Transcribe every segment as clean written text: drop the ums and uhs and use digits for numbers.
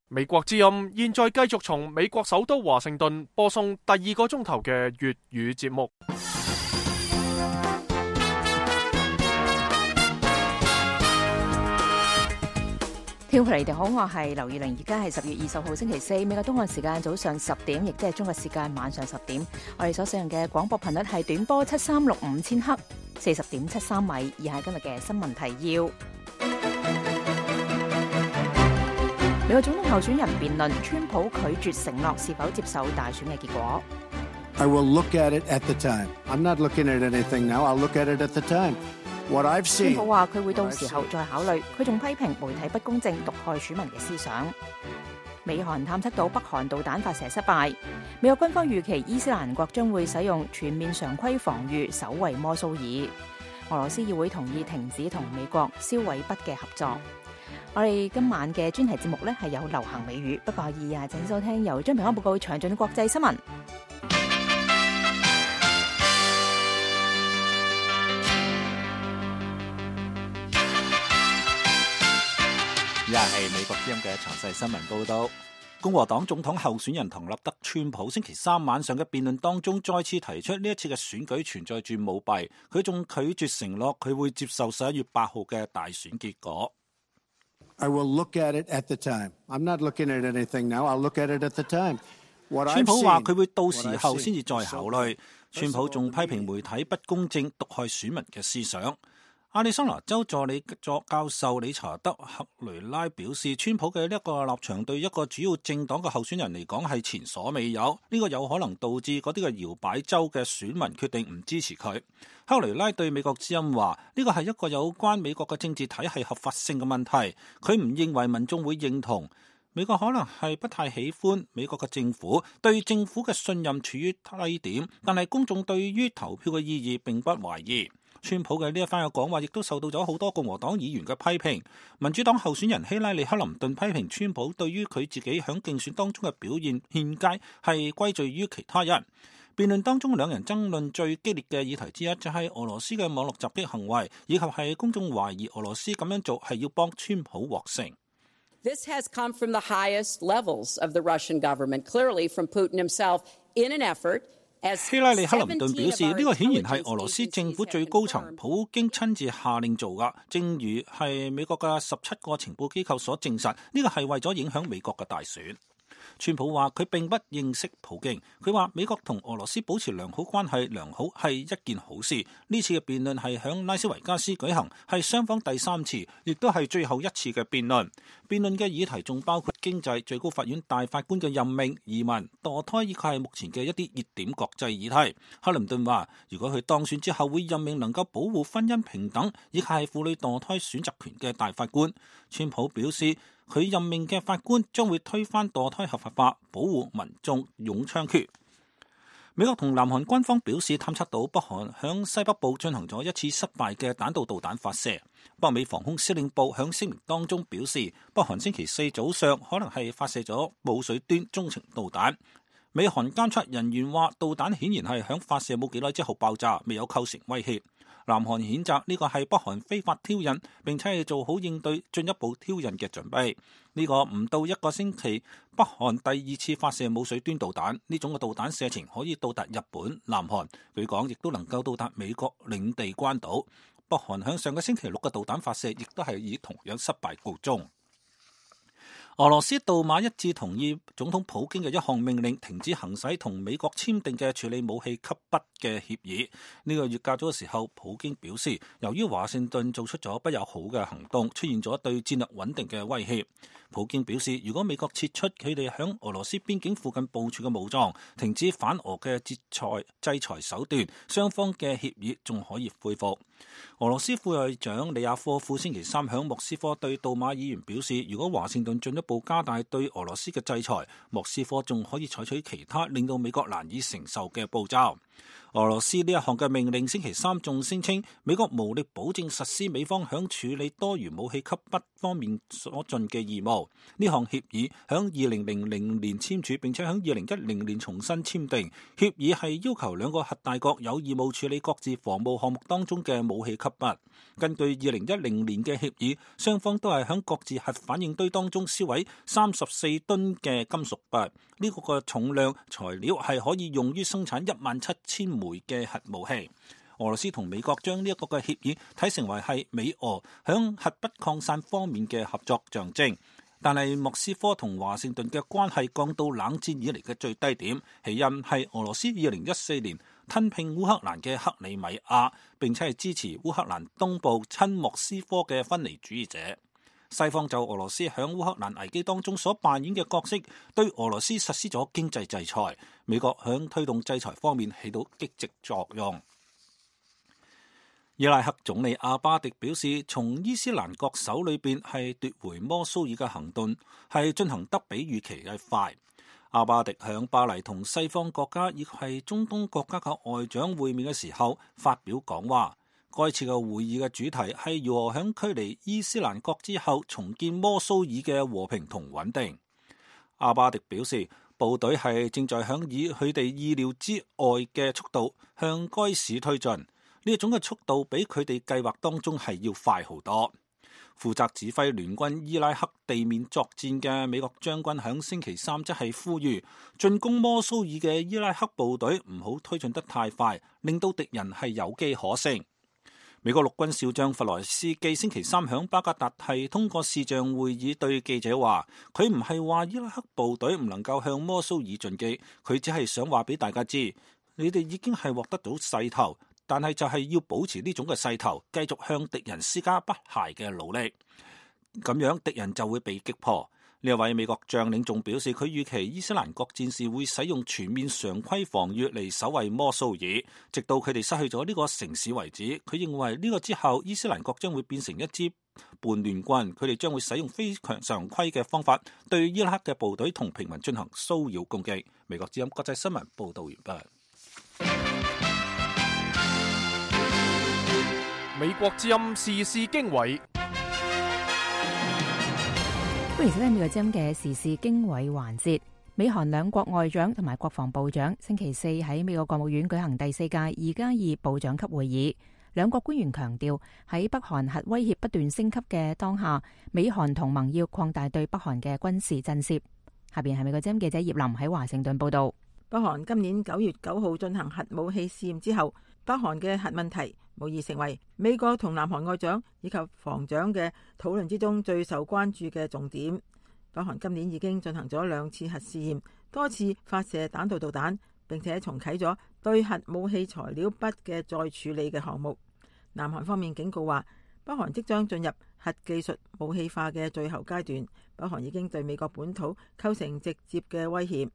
美國之音現在繼續從美國首都華盛頓播送第2個鐘頭嘅粵語節目。 聽眾你哋好，我係劉以玲，而家係10月20號星期四，美國東岸時間早上10點，亦即係中國時間晚上10點。我哋所使用嘅廣播頻率係短波7365千赫，40.73米。以下今日嘅新聞提要。美國總統候選人辯論，川普拒絕承諾是否接受大選嘅結果。 I will look at it at the time. I'm not looking at anything now. I'll look at it at the time. What I've seen. 川普話佢會到時候再考慮。佢仲批評媒體不公正，毒害選民嘅思想。美韓探測到北韓導彈發射失敗。美國軍方預期伊斯蘭國將會使用全面常規防禦守衛摩蘇爾。俄羅斯議會同意停止同美國銷毀筆嘅合作。我哋今晚嘅專題節目呢係有流行美語，不過請收聽由張平安報告詳盡國際新聞。 以下係美國之音嘅詳細新聞報道。共和黨總統候選人唐納德·川普星期三晚上嘅辯論當中，再次提出呢一次嘅選舉存在住舞弊，佢仲拒絕承諾佢會接受11月8號嘅大選結果。 I will look at it at the time. I'm not looking at anything now. I'll look at it at the time. 川普話佢會到時候先至再考慮。川普仲批評媒體不公正，毒害選民嘅思想。亞利桑那州助理教授理查德·克雷拉表示，川普嘅呢一個立場對一個主要政黨嘅候選人嚟講係前所未有，呢個有可能導致嗰啲嘅搖擺州嘅選民決定唔支持佢。克雷拉對美國之音話，呢個係一個有關美國嘅政治體系合法性嘅問題，佢唔認為民眾會認同。美國可能係不太喜歡美國嘅政府，對政府嘅信任處於低點，但係公眾對於投票嘅意義並不懷疑。川普嘅呢一番嘅講話亦都受到咗好多共和黨議員嘅批評。民主黨候選人希拉里·克林頓批評川普對於佢自己喺競選當中嘅表現欠佳係歸罪於其他人。辯論當中兩人爭論最激烈嘅議題之一就係俄羅斯嘅網絡襲擊行為，以及係公眾懷疑俄羅斯咁樣做係要幫川普獲勝。 This has come from the highest levels of the Russian government, clearly from Putin himself, in an effort。 希拉里·克林頓表示，呢個顯然係俄羅斯政府最高層普京親自下令做㗎，正如係美國嘅17個情報機構所證實，呢個係為咗影響美國嘅大選。川普話佢並不認識普京，佢話美國同俄羅斯保持良好關係係一件好事。呢次嘅辯論係響拉斯維加斯舉行，係雙方第3次，亦都係最後一次嘅辯論。辯論嘅議題仲包括經濟、最高法院大法官嘅任命、移民、墮胎，以及係目前嘅一啲熱點國際議題。克林頓話，如果佢當選之後會任命能夠保護婚姻平等，以及係婦女墮胎選擇權嘅大法官。川普表示，佢任命嘅法官將會推翻墮胎合法化，保護民眾擁槍決。美國同南韓軍方表示，探測到北韓響西北部進行咗一次失敗嘅彈道導彈發射。北美防空司令部響聲明當中表示，北韓星期4早上可能係發射咗冇水端中程導彈。美韓監測人員話，導彈顯然係響發射冇幾耐之後爆炸，未有構成威脅。南韓譴責呢個係北韓非法挑釁，並且係做好應對進一步挑釁嘅準備。呢個唔到1個星期，北韓第2次發射冇水端導彈，呢種嘅導彈射程可以到達日本、南韓，據講亦都能夠到達美國領地關島。北韓向上個星期6嘅導彈發射，亦都係以同樣失敗告終。俄羅斯杜馬一致同意總統普京嘅一項命令，停止行使同美國簽訂嘅處理武器級筆嘅協議。呢個月較早嘅時候，普京表示，由於華盛頓做出咗不友好嘅行動，出現咗對戰略穩定嘅威脅。普京表示，如果美國撤出佢哋響俄羅斯邊境附近部署嘅武裝，停止反俄嘅制裁手段，雙方嘅協議仲可以恢復。俄羅斯副外長里亞科夫星期3響莫斯科對杜馬議員表示，如果華盛頓進一步加大對俄羅斯嘅制裁，莫斯科仲可以採取其他令到美國難以承受嘅步驟。 俄羅斯呢一項嘅命令星期三仲聲稱，美國無力保證實施美方響處理多元武器級不方面所盡嘅義務。呢項協議響2000年簽署，並且響2010年重新簽訂。協議係要求兩個核大國有義務處理各自防務項目當中嘅武器級物。根據2010年嘅協議，雙方都係響各自核反應堆當中銷毀34噸嘅金屬物。呢個嘅重量材料係可以用於生產17000枚嘅核武器。俄羅斯同美國將呢一個嘅協議睇成為係美俄響核不擴散方面嘅合作象徵。但係莫斯科同華盛頓嘅關係降到冷戰以嚟嘅最低點，起因係俄羅斯2014年吞併烏克蘭嘅克里米亞，並且係支持烏克蘭東部親莫斯科嘅分離主義者。西方就俄羅斯響烏克蘭危機當中所扮演嘅角色，對俄羅斯實施咗經濟制裁。美國響推動制裁方面起到積極作用。伊拉克總理阿巴迪表示，從伊斯蘭國手裏邊係奪回摩蘇爾嘅行動係進行得比預期嘅快。阿巴迪響巴黎同西方國家亦係中東國家嘅外長會面嘅時候發表講話。該次嘅會議嘅主題係如何響距離伊斯蘭國之後重建摩蘇爾嘅和平同穩定。阿巴迪表示，部隊係正在響以佢哋意料之外嘅速度向該市推進。呢一種嘅速度比佢哋計劃當中係要快好多。負責指揮聯軍伊拉克地面作戰嘅美國將軍響星期三即係呼籲進攻摩蘇爾嘅伊拉克部隊唔好推進得太快，令到敵人係有機可乘。美國陸軍少將弗萊斯基星期三響巴格達係通過視像會議對記者話，佢唔係話伊拉克部隊唔能夠向摩蘇爾進擊，佢只係想話俾大家知，你哋已經係獲得到勢頭。但係就係要保持呢種嘅勢頭，繼續向敵人施加不懈嘅努力，咁樣敵人就會被擊破。呢一位美國將領仲表示，佢預期伊斯蘭國戰士會使用全面常規防禦嚟守衛摩蘇爾，直到佢哋失去咗呢個城市為止。佢認為呢個之後，伊斯蘭國將會變成一支叛亂軍，佢哋將會使用非常規嘅方法對伊拉克嘅部隊同平民進行騷擾攻擊。美國之音國際新聞報道完畢。 美國之音時事經緯， 歡迎收聽美國之音嘅時事經緯環節。美韓兩國外長同埋國防部長星期四喺美國國務院舉行第4屆2+2部長級會議。兩國官員強調，喺北韓核威脅不斷升級嘅當下，美韓同盟要擴大對北韓嘅軍事震懾。下邊係美國之音記者葉林喺華盛頓報道。 北韓今年9月9號進行核武器試驗之後，北韓嘅核問題無疑成為美國同南韓外長以及防長嘅討論之中最受關注嘅重點。北韓今年已經進行咗2次核試驗，多次發射彈道導彈，並且重啟咗對核武器材料筆嘅再處理嘅項目。南韓方面警告話，北韓即將進入核技術武器化嘅最後階段，北韓已經對美國本土構成直接嘅威脅。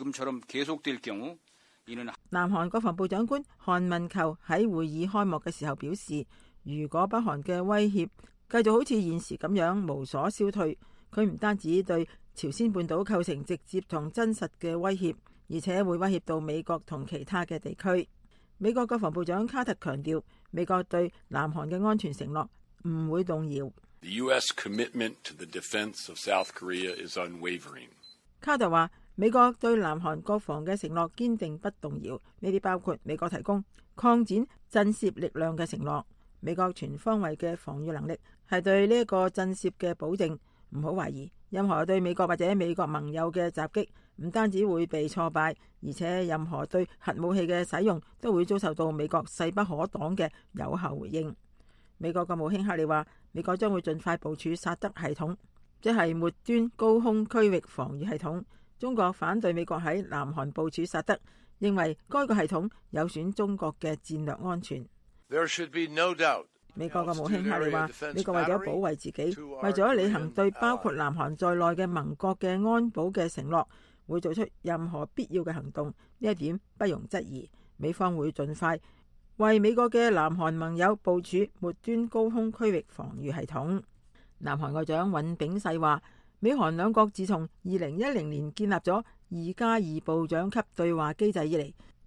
南韓國防部長官韓文球喺會議開幕嘅時候表示，如果北韓嘅威脅繼續好似現時咁樣無所消退，佢唔單止對朝鮮半島構成直接同真實嘅威脅，而且會威脅到美國同其他嘅地區。美國國防部長卡特強調，美國對南韓嘅安全承諾唔會動搖。 The U.S. commitment to the defense of South Korea is unwavering. 卡特話，美國對南韓國防嘅承諾堅定不動搖，呢啲包括美國提供擴展震懾力量嘅承諾，美國全方位嘅防禦能力係對呢一個震懾嘅保證。唔好懷疑，任何對美國或者美國盟友嘅襲擊唔單止會被挫敗，而且任何對核武器嘅使用都會遭受到美國勢不可擋嘅有效回應。美國國務卿克里話，美國將會盡快部署薩德系統，即係末端高空區域防禦系統。中國反對美國喺南韓部署薩德，認為該個系統有損中國嘅戰略安全。 There should be no doubt. 美國國務卿克里話，美國為咗保衛自己，為咗履行對包括南韓在內嘅盟國嘅安保嘅承諾，會做出任何必要嘅行動。呢一點不容質疑。美方會盡快為美國嘅南韓盟友部署末端高空區域防禦系統。南韓外長尹炳世話，美韓兩國自從2010年建立咗2+2部長級對話機制以嚟，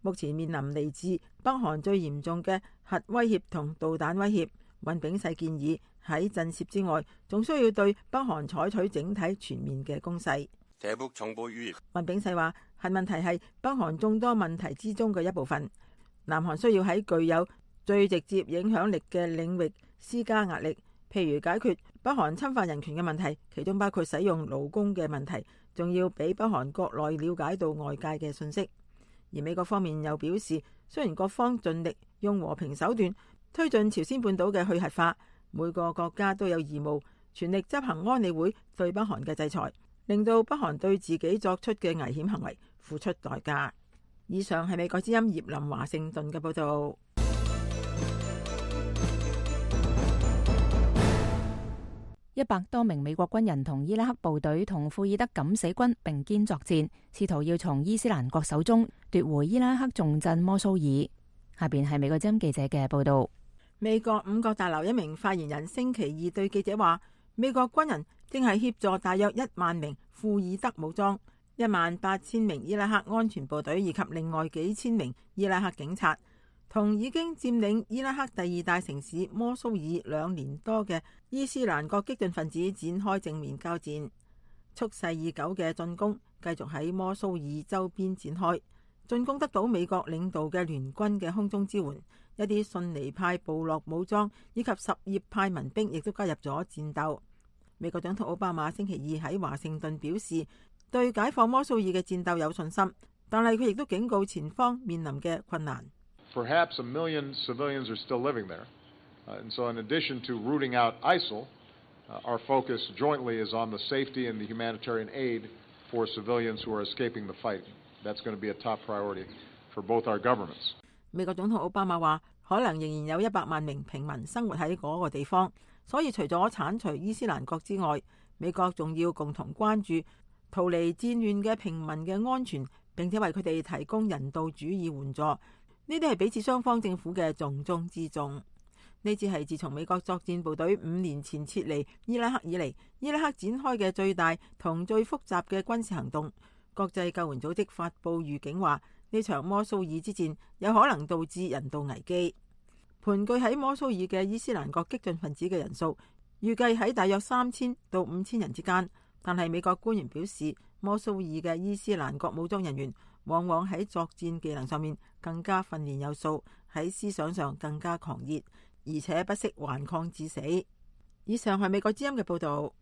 目前面臨嚟自北韓最嚴重嘅核威脅同導彈威脅。尹炳世建議喺震懾之外，仲需要對北韓採取整體全面嘅攻勢。尹炳世話：核問題係北韓眾多問題之中嘅一部分，南韓需要喺具有最直接影響力嘅領域施加壓力，譬如解決北韓侵犯人權嘅問題，其中包括使用勞工嘅問題，仲要俾北韓國內了解到外界嘅信息。而美國方面又表示，雖然各方盡力用和平手段推進朝鮮半島嘅去核化，每個國家都有義務全力執行安理會對北韓嘅制裁，令到北韓對自己作出嘅危險行為付出代價。以上係美國之音葉林華盛頓嘅報導。 100多名美國軍人同伊拉克部隊同庫爾德敢死軍並肩作戰，試圖要從伊斯蘭國手中奪回伊拉克重鎮摩蘇爾。下邊係美國之音記者嘅報導。 美國五角大樓一名發言人星期二對記者話，美國軍人正係協助大約1萬名庫爾德武裝、18000名伊拉克安全部隊以及另外幾千名伊拉克警察，同已經佔領伊拉克第2大城市摩蘇爾2年多嘅伊斯蘭國激進分子展開正面交戰。蓄勢已久嘅進攻繼續喺摩蘇爾周邊展開，進攻得到美國領導嘅聯軍嘅空中支援，一啲遜尼派部落武裝以及什葉派民兵亦都加入咗戰鬥。美國總統奧巴馬星期二喺華盛頓表示，對解放摩蘇爾嘅戰鬥有信心，但係佢亦都警告前方面臨嘅困難。 Perhaps 1 million civilians are still living there, and so in addition to rooting out ISIL, our focus jointly is on the safety and the humanitarian aid for civilians who are escaping the fight. That's going to be a top priority for both our governments. 美國總統奧巴馬話，可能仍然有100萬名平民生活喺嗰個地方，所以除咗剷除伊斯蘭國之外，美國仲要共同關注逃離戰亂嘅平民嘅安全，並且為佢哋提供人道主義援助。呢啲係彼此雙方政府嘅重中之重。呢次係自從美國作戰部隊5年前撤離伊拉克以嚟，伊拉克展開嘅最大同最複雜嘅軍事行動。國際救援組織發布預警話，呢場摩蘇爾之戰有可能導致人道危機。盤踞喺摩蘇爾嘅伊斯蘭國激進分子嘅人數預計喺大約3000到5000人之間，但係美國官員表示，摩蘇爾嘅伊斯蘭國武裝人員往往喺作戰技能上面更加訓練有素，喺思想上更加狂熱，而且不惜頑抗致死。以上係美國之音嘅報導。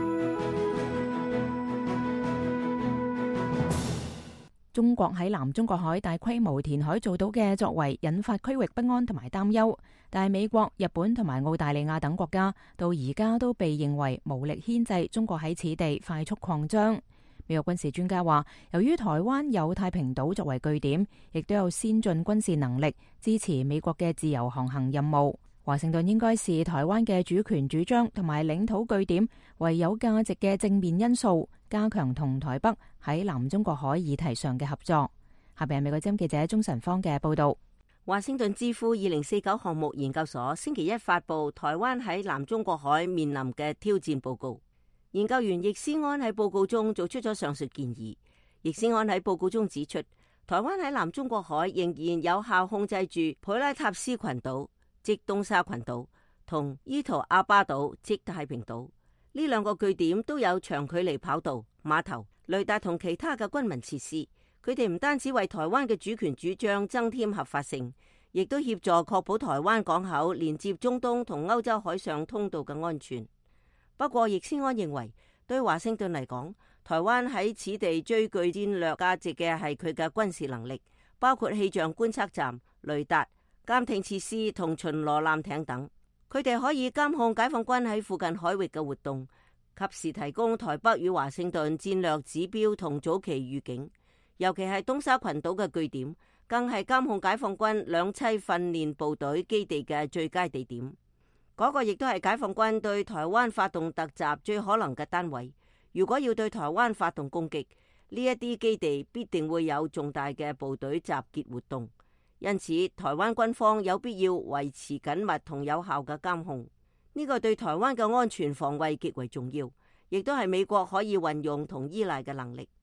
中國喺南中國海大規模填海做到嘅作為，引發區域不安同埋擔憂。但係美國、日本同埋澳大利亞等國家到而家都被認為無力牽制中國喺此地快速擴張。美國軍事專家話，由於台灣有太平島作為據點，亦都有先進軍事能力支持美國嘅自由航行任務。華盛頓應該視台灣嘅主權主張同埋領土據點為有價值嘅正面因素，加強同台北喺南中國海議題上嘅合作。下邊係美國之音記者鍾晨芳嘅報道。 華盛頓智庫2049項目研究所星期一發布台灣喺南中國海面臨嘅挑戰報告。研究員易思安喺報告中做出咗上述建議。易思安喺報告中指出，台灣喺南中國海仍然有效控制住普拉塔斯群島，即東沙群島，同伊圖阿巴島，即太平島。呢兩個據點都有長距離跑道、碼頭、雷達同其他嘅軍民設施。佢哋唔單止為台灣嘅主權主張增添合法性，亦都協助確保台灣港口連接中東同歐洲海上通道嘅安全。不過，易思安認為，對華盛頓嚟講，台灣喺此地最具戰略價值嘅係佢嘅軍事能力，包括氣象觀測站、雷達、監聽設施同巡邏艦艇等。佢哋可以監控解放軍喺附近海域嘅活動，及時提供台北與華盛頓戰略指標同早期預警。尤其係東沙群島嘅據點，更係監控解放軍兩棲訓練部隊基地嘅最佳地點。嗰個亦都係解放軍對台灣發動突襲最可能嘅單位。如果要對台灣發動攻擊，呢一啲基地必定會有重大嘅部隊集結活動。因此，台灣軍方有必要維持緊密同有效嘅監控。呢個對台灣嘅安全防衛極為重要，亦都係美國可以運用同依賴嘅能力。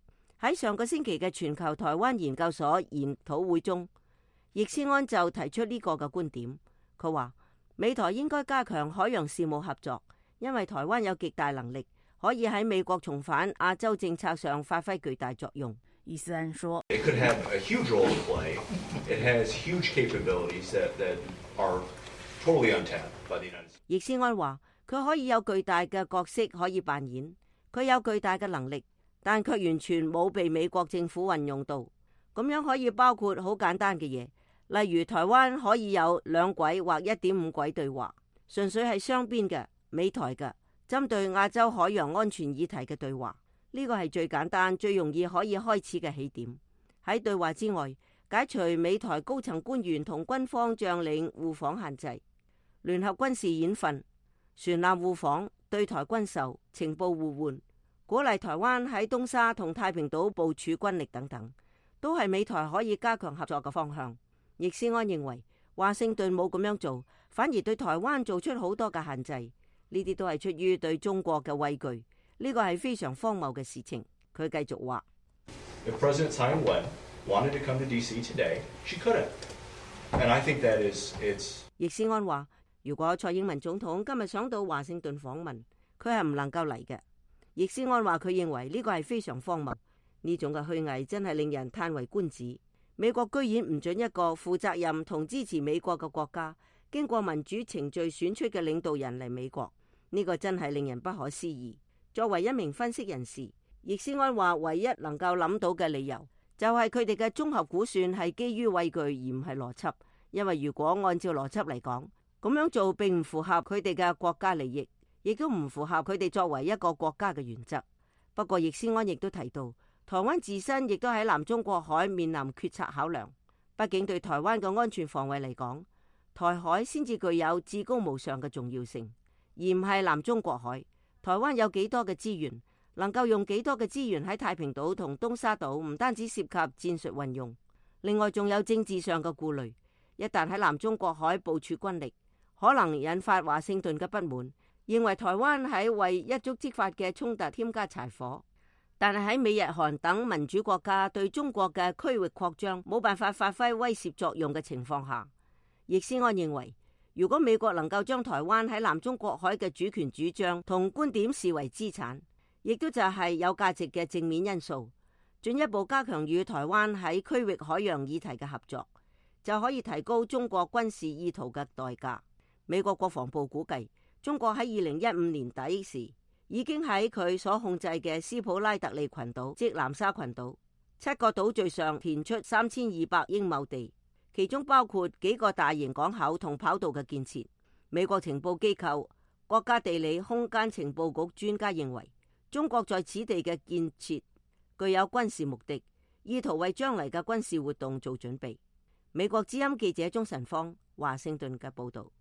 喺上個星期嘅全球台灣研究所研討會中，易思安就提出呢個嘅觀點。佢話美台應該加強海洋事務合作，因為台灣有極大能力可以喺美國重返亞洲政策上發揮巨大作用。 易思安說 ：It could have a huge role to play. It has huge capabilities that are totally untapped by the United States. 易思安話佢可以有巨大嘅角色可以扮演，佢有巨大嘅能力，但卻完全冇被美國政府運用到。咁樣可以包括好簡單嘅嘢，例如台灣可以有2軌或1.5軌對話，純粹係雙邊嘅美台嘅，針對亞洲海洋安全議題嘅對話。呢個係最簡單、最容易可以開始嘅起點。喺對話之外，解除美台高層官員同軍方將領互訪限制，聯合軍事演訓、船艦互訪、對台軍售、情報互換，鼓勵台灣喺東沙同太平島部署軍力等等，都係美台可以加強合作嘅方向。易思安認為華盛頓冇咁樣做，反而對台灣做出好多嘅限制，呢啲都係出於對中國嘅畏懼。呢個係非常荒謬嘅事情。佢繼續話 If President Tsai Ing-wen wanted to come to DC today, she could have. And I think that it's 易思安話，如果蔡英文總統今日想到華盛頓訪問，佢係唔能夠嚟嘅。易思安話佢認為呢個係非常荒謬，呢種嘅虛偽真係令人嘆為觀止。美國居然唔准一個負責任同支持美國嘅國家經過民主程序選出嘅領導人嚟美國，呢個真係令人不可思議。作為一名分析人士，易思安話唯一能夠諗到嘅理由就係佢哋嘅綜合估算係基於畏懼而唔係邏輯，因為如果按照邏輯嚟講，咁樣做並唔符合佢哋嘅國家利益，亦都唔符合佢哋作為一個國家嘅原則。不過易思安亦都提到，台灣自身亦都喺南中國海面臨決策考量，畢竟對台灣嘅安全防衛嚟講，台海先至具有至高無上嘅重要性，而唔係南中國海。台灣有幾多嘅資源，能夠用幾多嘅資源喺太平島同東沙島，唔單止涉及戰術運用，另外仲有政治上嘅顧慮。一旦喺南中國海部署軍力，可能引發華盛頓嘅不滿，認為台灣喺為一觸即發嘅衝突添加柴火。但係喺美日韓等民主國家對中國嘅區域擴張冇辦法發揮威懾作用嘅情況下，易思安認為，如果美國能夠將台灣喺南中國海嘅主權主張同觀點視為資產，亦都就係有價值嘅正面因素，進一步加強與台灣喺區域海洋議題嘅合作，就可以提高中國軍事意圖嘅代價。美國國防部估計，中國喺2015年底時已經喺佢所控制嘅斯普拉特利群島，即南沙群島7個島嶼上填出3200英畝地，其中包括幾個大型港口同跑道嘅建設。美國情報機構國家地理空間情報局專家認為，中國在此地嘅建設具有軍事目的，意圖為將來嘅軍事活動做準備。美國之音記者鍾晨芳華盛頓嘅報道。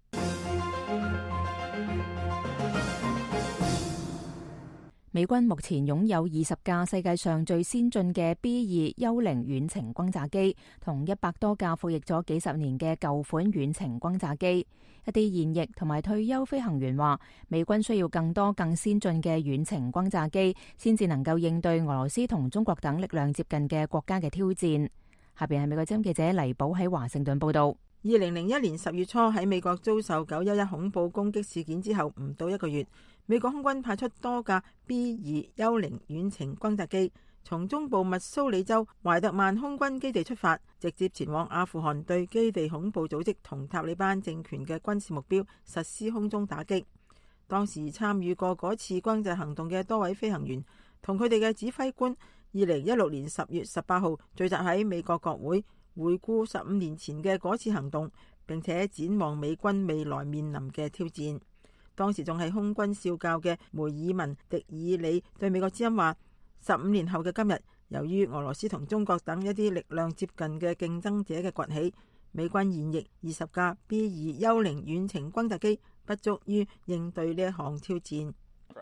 美軍目前擁有20架世界上最先進嘅 B-2幽靈遠程轟炸機，同100多架服役咗幾十年嘅舊款遠程轟炸機。一啲現役同埋退休飛行員話，美軍需要更多更先進嘅遠程轟炸機，先至能夠應對俄羅斯同中國等力量接近嘅國家嘅挑戰。下邊係美國之音記者黎寶喺華盛頓報道。 2001年10月初喺美國遭受911恐怖攻擊事件之後唔到1個月，美國空軍派出多架 B-2幽靈遠程轟炸機，從中部密蘇里州懷特曼空軍基地出發，直接前往阿富汗，對基地恐怖組織同塔利班政權嘅軍事目標實施空中打擊。當時參與過嗰次轟炸行動嘅多位飛行員同佢哋嘅指揮官，2016年10月18號聚集喺美國國會，回顧15年前嘅嗰次行動，並且展望美軍未來面臨嘅挑戰。當時仲係空軍少校嘅梅爾文·迪爾里對美國之音話：15年後嘅今日，由於俄羅斯同中國等一啲力量接近嘅競爭者嘅崛起，美軍現役20架 B-2幽靈遠程轟炸機不足於應對呢一項挑戰。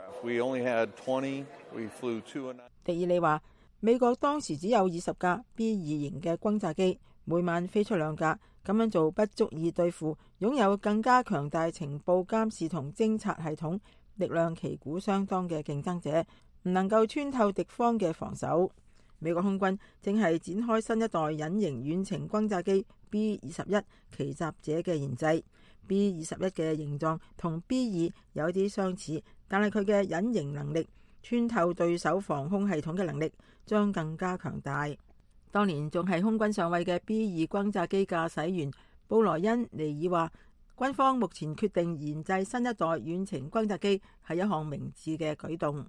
迪爾里話：美國當時只有20架 B-2型嘅轟炸機，每晚飛出2架，咁樣做不足以對付擁有更加強大情報監視同偵察系統、力量旗鼓相當嘅競爭者，唔能夠穿透敵方嘅防守。 美國空軍正係展開新一代隱形遠程轟炸機 B-21奇襲者嘅研製。B-21嘅形狀同 B-2有啲相似，但係佢嘅隱形能力、穿透對手防空系統嘅能力將更加強大。當年仲係空軍上尉嘅 B-2轟炸機駕駛員布萊恩尼爾話，軍方目前決定研製新一代遠程轟炸機係一項明智嘅舉動。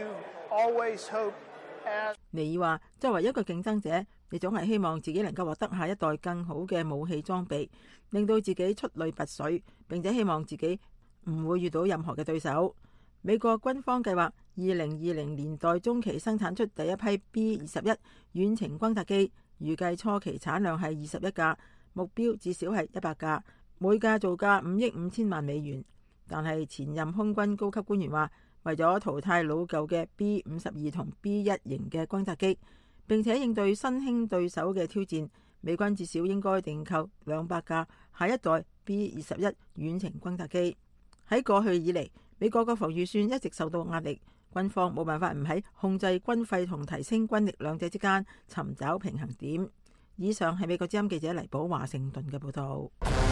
尼爾話，作為一個競爭者，你總係希望自己能夠獲得下一代更好嘅武器裝備，令到自己出類拔萃，並且希望自己唔會遇到任何嘅對手。美國軍方計劃2020年代中期生產出第一批 B-21遠程轟炸機，預計初期產量係21架，目標至少係100架，每架造價5億5千萬美元。但係前任空軍高級官員話，為咗淘汰老舊嘅 B-52同 B-1型嘅轟炸機，並且應對新興對手嘅挑戰，美軍至少應該訂購200架下一代 B-21遠程轟炸機。喺過去以嚟，美國國防預算一直受到壓力，軍方冇辦法唔喺控制軍費同提升軍力兩者之間尋找平衡點。以上係美國之音記者黎寶華盛頓嘅報道。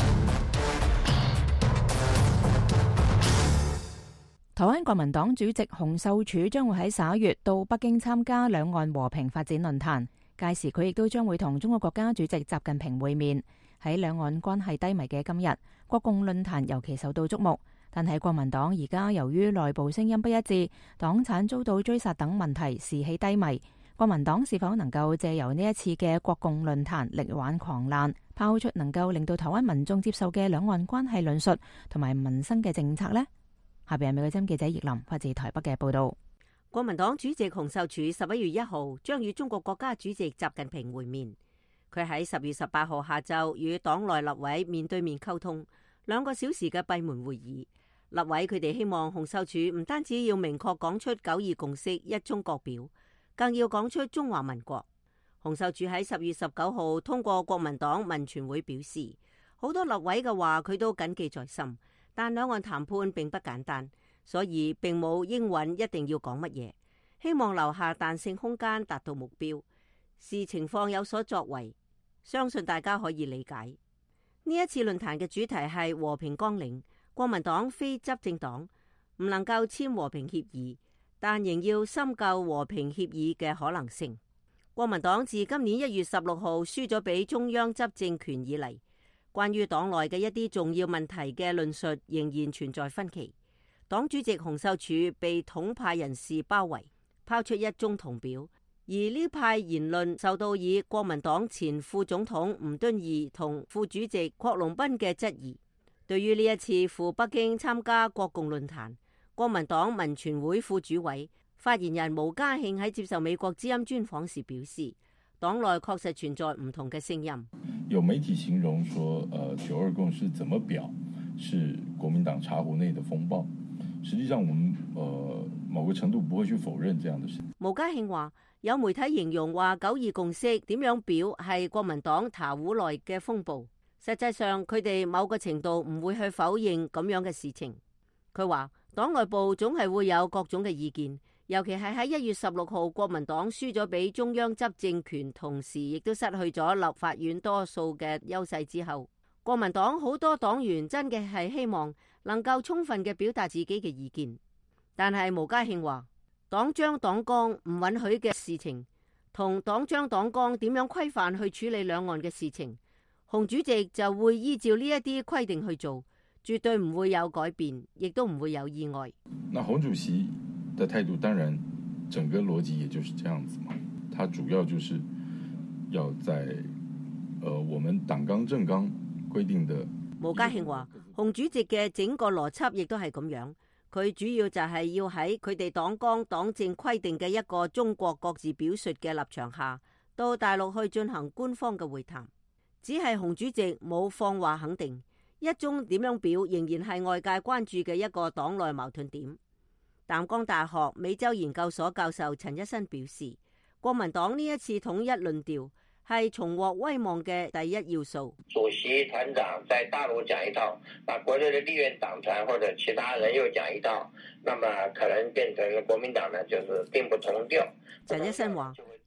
台灣國民黨主席洪秀柱將會喺11月到北京參加兩岸和平發展論壇，屆時佢亦都將會同中國國家主席習近平會面。喺兩岸關係低迷嘅今日，國共論壇尤其受到矚目。但係國民黨而家由於內部聲音不一致，黨產遭到追殺等問題，士氣低迷。國民黨是否能夠借由呢一次嘅國共論壇力挽狂瀾，拋出能夠令到台灣民眾接受嘅兩岸關係論述同埋民生嘅政策呢？下邊係美國之音記者葉林發自台北嘅報道。 國民黨主席洪秀柱11月1號將與中國國家主席習近平會面。佢喺10月18號下晝與黨內立委面對面溝通2個小時嘅閉門會議。立委佢哋希望洪秀柱唔單止要明確講出9·2共識、一中各表，更要講出中華民國。洪秀柱喺10月19號通過國民黨文傳會表示，好多立委嘅話佢都謹記在心。但兩岸談判並不簡單，所以並冇應允一定要講乜嘢，希望留下彈性空間達到目標，視情況有所作為，相信大家可以理解。呢一次論壇嘅主題係和平綱領，國民黨非執政黨，唔能夠簽和平協議，但仍要深究和平協議嘅可能性。國民黨自今年1月16號輸咗俾中央執政權以嚟，關於黨內嘅一啲重要問題嘅論述仍然存在分歧。黨主席洪秀柱被統派人士包圍，拋出一中同表，而呢派言論受到以國民黨前副總統吳敦義同副主席郝龍斌嘅質疑。對於呢一次赴北京參加國共論壇，國民黨文傳會副主委發言人毛家慶喺接受美國之音專訪時表示，黨內確實存在唔同嘅聲音。 有媒體形容說，9·2共識怎麼表是國民黨茶壺內的風暴。實際上，我們某個程度不會去否認這樣的事。 毛家慶話，有媒體形容話9·2共識點樣表係國民黨茶壺內嘅風暴。實際上，佢哋某個程度唔會去否認咁樣嘅事情。佢話，黨內部總係會有各種嘅意見。尤其係喺1月16號，國民黨輸咗俾中央執政權，同時亦都失去咗立法院多數嘅優勢之後，國民黨好多黨員真嘅係希望能夠充分嘅表達自己嘅意見。但係毛家慶話，黨章黨綱唔允許嘅事情，同黨章黨綱點樣規範去處理兩岸嘅事情，洪主席就會依照呢一啲規定去做，絕對唔會有改變，亦都唔會有意外。 那洪主席的態度，當然整個邏輯也就是這樣子嘛。他主要就是要在我們黨綱政綱規定的。 毛家慶話，洪主席嘅整個邏輯亦都係咁樣，佢主要就係要喺佢哋黨綱黨政規定嘅一個中國各自表述嘅立場下，到大陸去進行官方嘅會談。只係洪主席冇放話肯定一中點樣表，仍然係外界關注嘅一個黨內矛盾點。淡江大學美洲研究所教授陳一新表示，國民黨呢一次統一論調係重獲威望嘅第一要素。 主席團長在大陸講一套，那國內的立院黨團或者其他人又講一套，那麼可能變成國民黨呢就是並不同調。 陳一新話，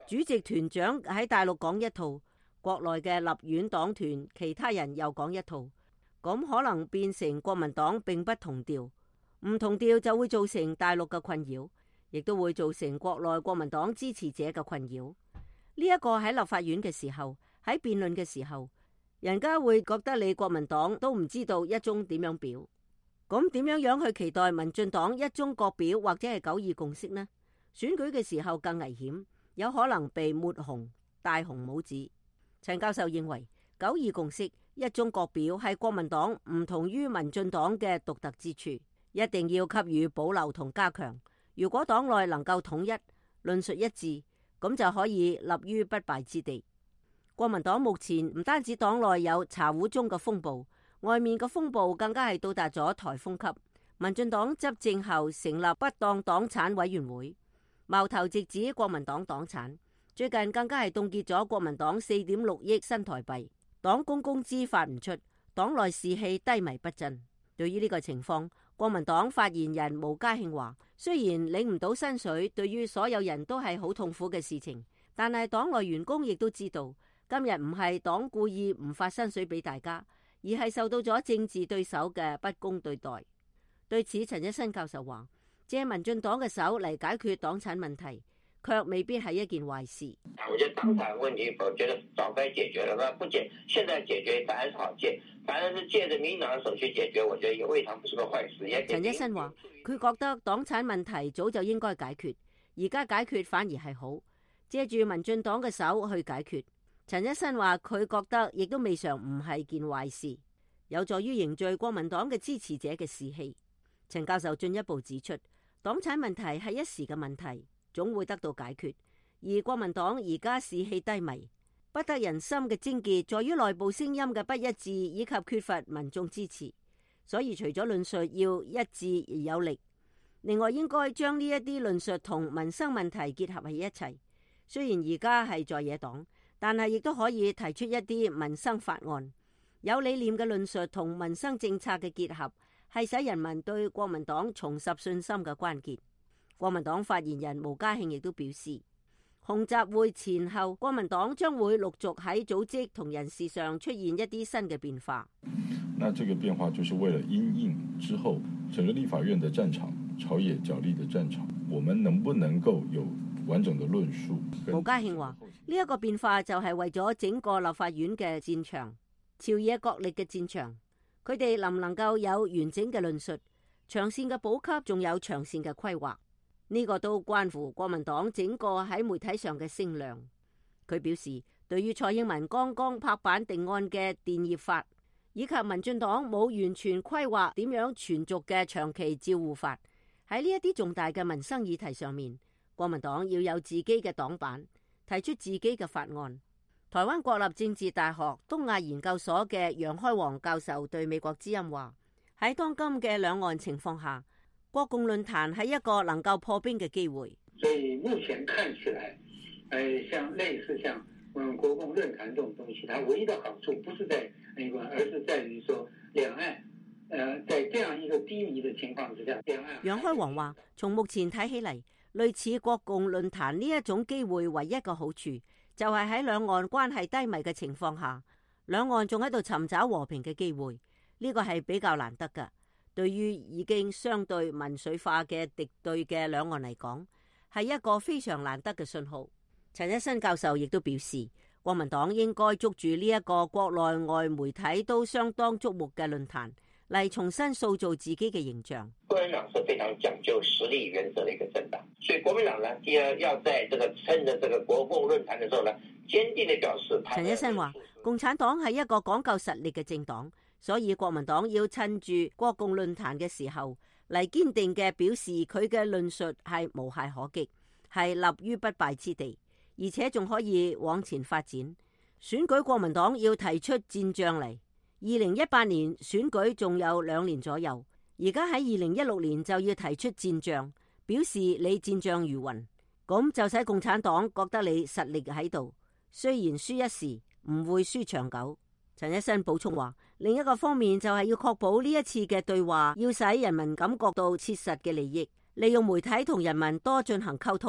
主席團長喺大陸講一套，國內嘅立院黨團其他人又講一套，咁可能變成國民黨並不同調，唔同調就會造成大陸嘅困擾，亦都會造成國內國民黨支持者嘅困擾。呢一個喺立法院嘅時候，喺辯論嘅時候，人家會覺得你國民黨都唔知道一中點樣表，咁點樣去期待民進黨一中各表或者係九二共識呢？選舉嘅時候更危險，有可能被抹紅戴紅帽子。陳教授認為九二共識一中各表係國民黨唔同於民進黨嘅獨特之處，一定要給予保留同加強。如果黨內能夠統一論述一致，咁就可以立於不敗之地。國民黨目前唔單止黨內有茶壺中嘅風暴，外面嘅風暴更加係到達咗颱風級。民進黨執政後成立不當黨產委員會，矛頭直指國民黨黨產。最近更加係凍結咗國民黨4.6億新台幣，黨工工資發唔出，黨內士氣低迷不振。對於呢個情況，國民黨發言人毛家慶話：雖然領唔到薪水，對於所有人都係好痛苦嘅事情，但係黨內員工亦都知道，今日唔係黨故意唔發薪水俾大家，而係受到咗政治對手嘅不公對待。對此，陳一新教授話：借民進黨嘅手嚟解決黨產問題，卻未必係一件壞事。 我覺得黨產問題，我覺得早該解決了，不解，現在解決當然是好解，反而是借着民進黨嘅手去解決，我覺得也未嘗不是個壞事。 陳一新話：佢覺得黨產問題早就應該解決，而家解決反而係好，借住民進黨嘅手去解決。陳一新話：佢覺得亦都未嘗唔係件壞事，有助於凝聚國民黨嘅支持者嘅士氣。陳教授進一步指出，黨產問題係一時嘅問題，總會得到解決。而國民黨而家士氣低迷，不得人心嘅症結在於內部聲音嘅不一致以及缺乏民眾支持。所以除咗論述要一致而有力，另外應該將呢一啲論述同民生問題結合喺一齊。雖然而家係在野黨，但係亦都可以提出一啲民生法案。有理念嘅論述同民生政策嘅結合，係使人民對國民黨重拾信心嘅關鍵。國民黨發言人毛家慶亦都表示，紅集會前後，國民黨將會陸續喺組織同人事上出現一啲新嘅變化。 那這個變化就是為了因應之後整個立法院的戰場，朝野角力的戰場，我們能不能夠有完整的論述？ 毛家慶話：呢一個變化就係為咗整個立法院嘅戰場，朝野角力嘅戰場，佢哋能唔能夠有完整嘅論述，長線嘅補給，仲有長線嘅規劃，呢個都關乎國民黨整個喺媒體上嘅聲量。佢表示，對於蔡英文剛剛拍板定案嘅電業法，以及民進黨冇完全規劃點樣存續嘅長期照護法，喺呢一啲重大嘅民生議題上面，國民黨要有自己嘅黨版，提出自己嘅法案。台灣國立政治大學東亞研究所嘅楊開煌教授對美國之音話：喺當今嘅兩岸情況下，國共論壇係一個能夠破冰嘅機會。 所以目前看起來，像類似像國共論壇這種東西，它唯一的好處不是在那個，而是在於說兩岸，在這樣一個低迷的情況之下，兩岸。 楊開煌話：從目前睇起嚟，類似國共論壇呢一種機會，唯一嘅好處就係喺兩岸關係低迷嘅情況下，兩岸仲喺度尋找和平嘅機會，呢個係比較難得㗎。對於已經相對民粹化嘅敵對嘅兩岸嚟講，係一個非常難得嘅信號。陳一新教授亦都表示，國民黨應該捉住呢一個國內外媒體都相當矚目嘅論壇，嚟重新塑造自己嘅形象。 國民黨是非常講究實力原則的一個政黨，所以國民黨呢，第二要在這個趁着這個國共論壇的時候呢，堅定地表示。 陳一新話，共產黨係一個講究實力嘅政黨，所以國民黨要趁住國共論壇嘅時候嚟堅定嘅表示佢嘅論述係無懈可擊，係立於不敗之地。而且仲可以往前發展。選舉國民黨要提出戰將嚟，2018年選舉仲有2年左右，而家喺2016年就要提出戰將，表示你戰將如雲，咁就使共產黨覺得你實力喺度，雖然輸一時，唔會輸長久。陳一新補充話，另一個方面就係要確保呢一次嘅對話要使人民感覺到切實嘅利益，利用媒體同人民多進行溝通，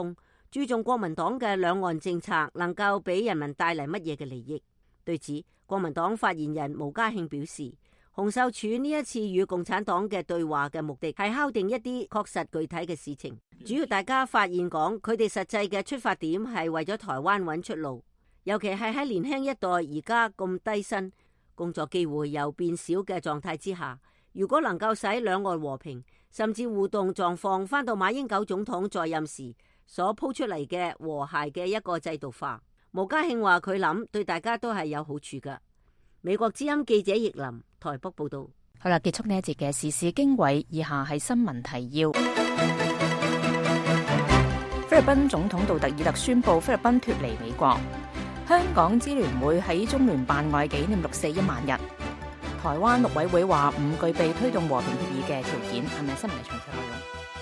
注重國民黨嘅兩岸政策能夠俾人民帶嚟乜嘢嘅利益。對此，國民黨發言人毛家慶表示，洪秀柱呢一次與共產黨嘅對話嘅目的係敲定一啲確實具體嘅事情，主要大家發現講佢哋實際嘅出發點係為咗台灣揾出路，尤其係喺年輕一代而家咁低薪、工作機會又變少嘅狀態之下，如果能夠使兩岸和平甚至互動狀況返到馬英九總統在任時所鋪出嚟嘅和諧嘅一個制度化。毛家慶話佢諗對大家都係有好處㗎。美國之音記者葉林台北報道。 好啦，結束呢一節嘅時事經緯，以下係新聞提要。菲律賓總統杜特爾特宣布菲律賓脫離美國。香港支聯會喺中聯辦外紀念6·4一萬日。台灣陸委會話唔具備推動和平協議嘅條件。係咪新聞嘅詳細內容？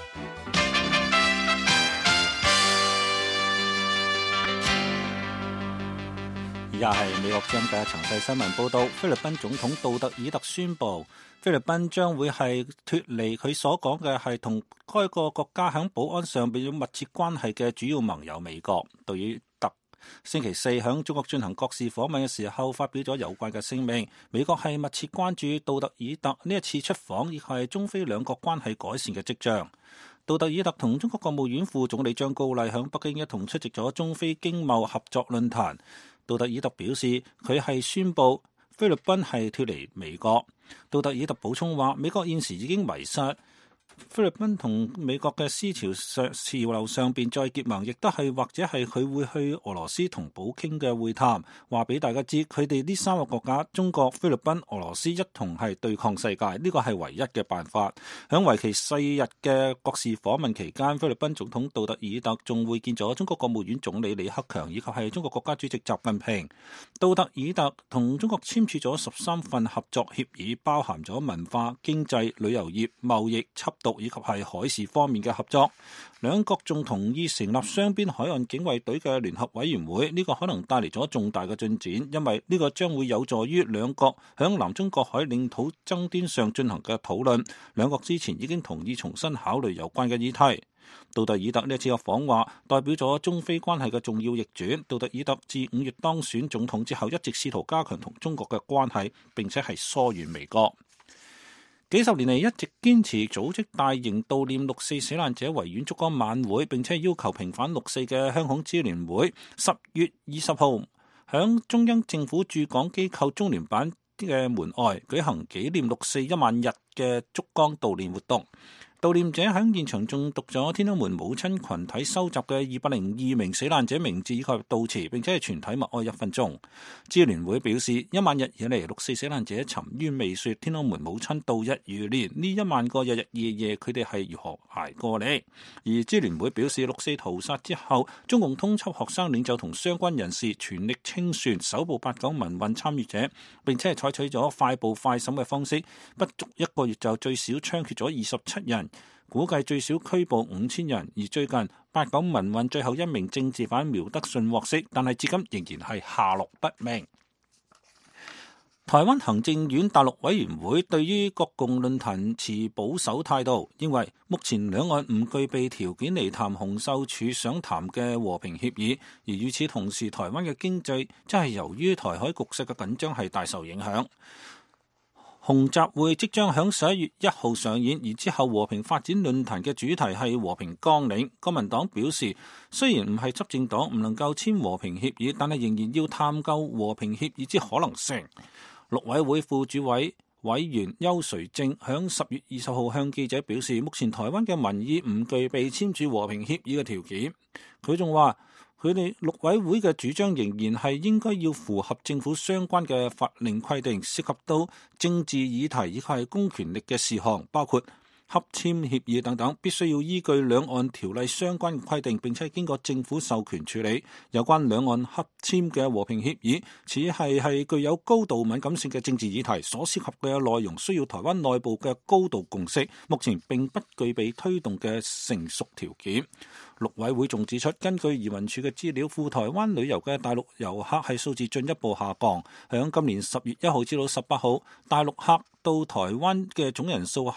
以下係美國之音嘅詳細新聞報道。菲律賓總統杜特爾特宣布，菲律賓將會係脫離佢所講嘅係同該個國家喺保安上邊有密切關係嘅主要盟友美國。杜爾特星期四喺中國進行國事訪問嘅時候，發表咗有關嘅聲明。美國係密切關注杜特爾特呢一次出訪，亦係中菲兩國關係改善嘅跡象。杜特爾特同中國國務院副總理張高麗喺北京一同出席咗中菲經貿合作論壇。杜特爾特表示，佢係宣布菲律賓係脫離美國。杜特爾特補充話，美國現時已經迷失菲律賓同美國嘅思潮流上邊再結盟，亦都係或者係佢會去俄羅斯同普京嘅會談，話俾大家知佢哋呢三個國家中國、菲律賓、俄羅斯一同係對抗世界，呢個係唯一嘅辦法。響為期4日嘅國事訪問期間，菲律賓總統杜特爾特仲會見咗中國國務院總理李克強以及係中國國家主席習近平。杜特爾特同中國簽署咗13份合作協議，包含咗文化、經濟、旅遊業、貿易、緝毒以及係海事方面嘅合作。兩國仲同意成立雙邊海岸警衛隊嘅聯合委員會，呢個可能帶嚟咗重大嘅進展，因為呢個將會有助於兩國響南中國海領土爭端上進行嘅討論。兩國之前已經同意重新考慮有關嘅議題。杜特爾特呢一次嘅訪華代表咗中菲關係嘅重要逆轉。杜特爾特自5月當選總統之後，一直試圖加強同中國嘅關係，並且係疏遠美國。幾十年嚟一直堅持組織大型悼念6·4死難者維園燭光晚會，並且要求平反6·4嘅香港支聯會10月20號響中央政府駐港機構中聯辦嘅門外舉行紀念6·4一萬日嘅燭光悼念活動。悼念者喺現場誦讀咗天安門母親群體收集嘅202名死難者名字以及悼詞，並且係全體默哀1分鐘。支聯會表示，1萬日以嚟6·4死難者沉冤未雪，天安門母親度日如年，呢1萬個日日夜夜佢哋係如何捱過嚟？而支聯會表示，6·4屠殺之後，中共通緝學生領袖同相關人士，全力清算，搜捕8·9民運參與者，並且係採取咗快捕快審嘅方式，不足1個月就最少槍決咗27人。估計最少拘捕5000人，而最近8·9民運最後1名政治犯苗德信獲釋，但係至今仍然係下落不明。台灣行政院大陸委員會對於國共論壇持保守態度，認為目前兩岸唔具備條件嚟談洪秀柱想談嘅和平協議，而與此同時，台灣嘅經濟真係由於台海局勢嘅緊張係大受影響。洪集會即將喺11月1號上演，而之後和平發展論壇嘅主題係和平綱領。國民黨表示，雖然唔係執政黨，唔能夠簽和平協議，但係仍然要探究和平協議之可能性。陸委會副主委委員邱垂正喺10月20號向記者表示，目前台灣嘅民意唔具備簽署和平協議嘅條件。佢仲話，佢哋陸委會嘅主張仍然係應該要符合政府相關嘅法令規定，涉及到政治議題以及係公權力嘅事項，包括洽簽協議等等，必須要依據兩岸條例相關嘅規定，並且經過政府授權處理。有關兩岸洽簽嘅和平協議，似係具有高度敏感性嘅政治議題，所涉及嘅內容需要台灣內部嘅高度共識，目前並不具備推動嘅成熟條件。陸委會仲指出，根據移民署嘅資料，赴台灣旅遊嘅大陸遊客係數字進一步下降。響今年10月1號至到18號，大陸客到台灣嘅總人數係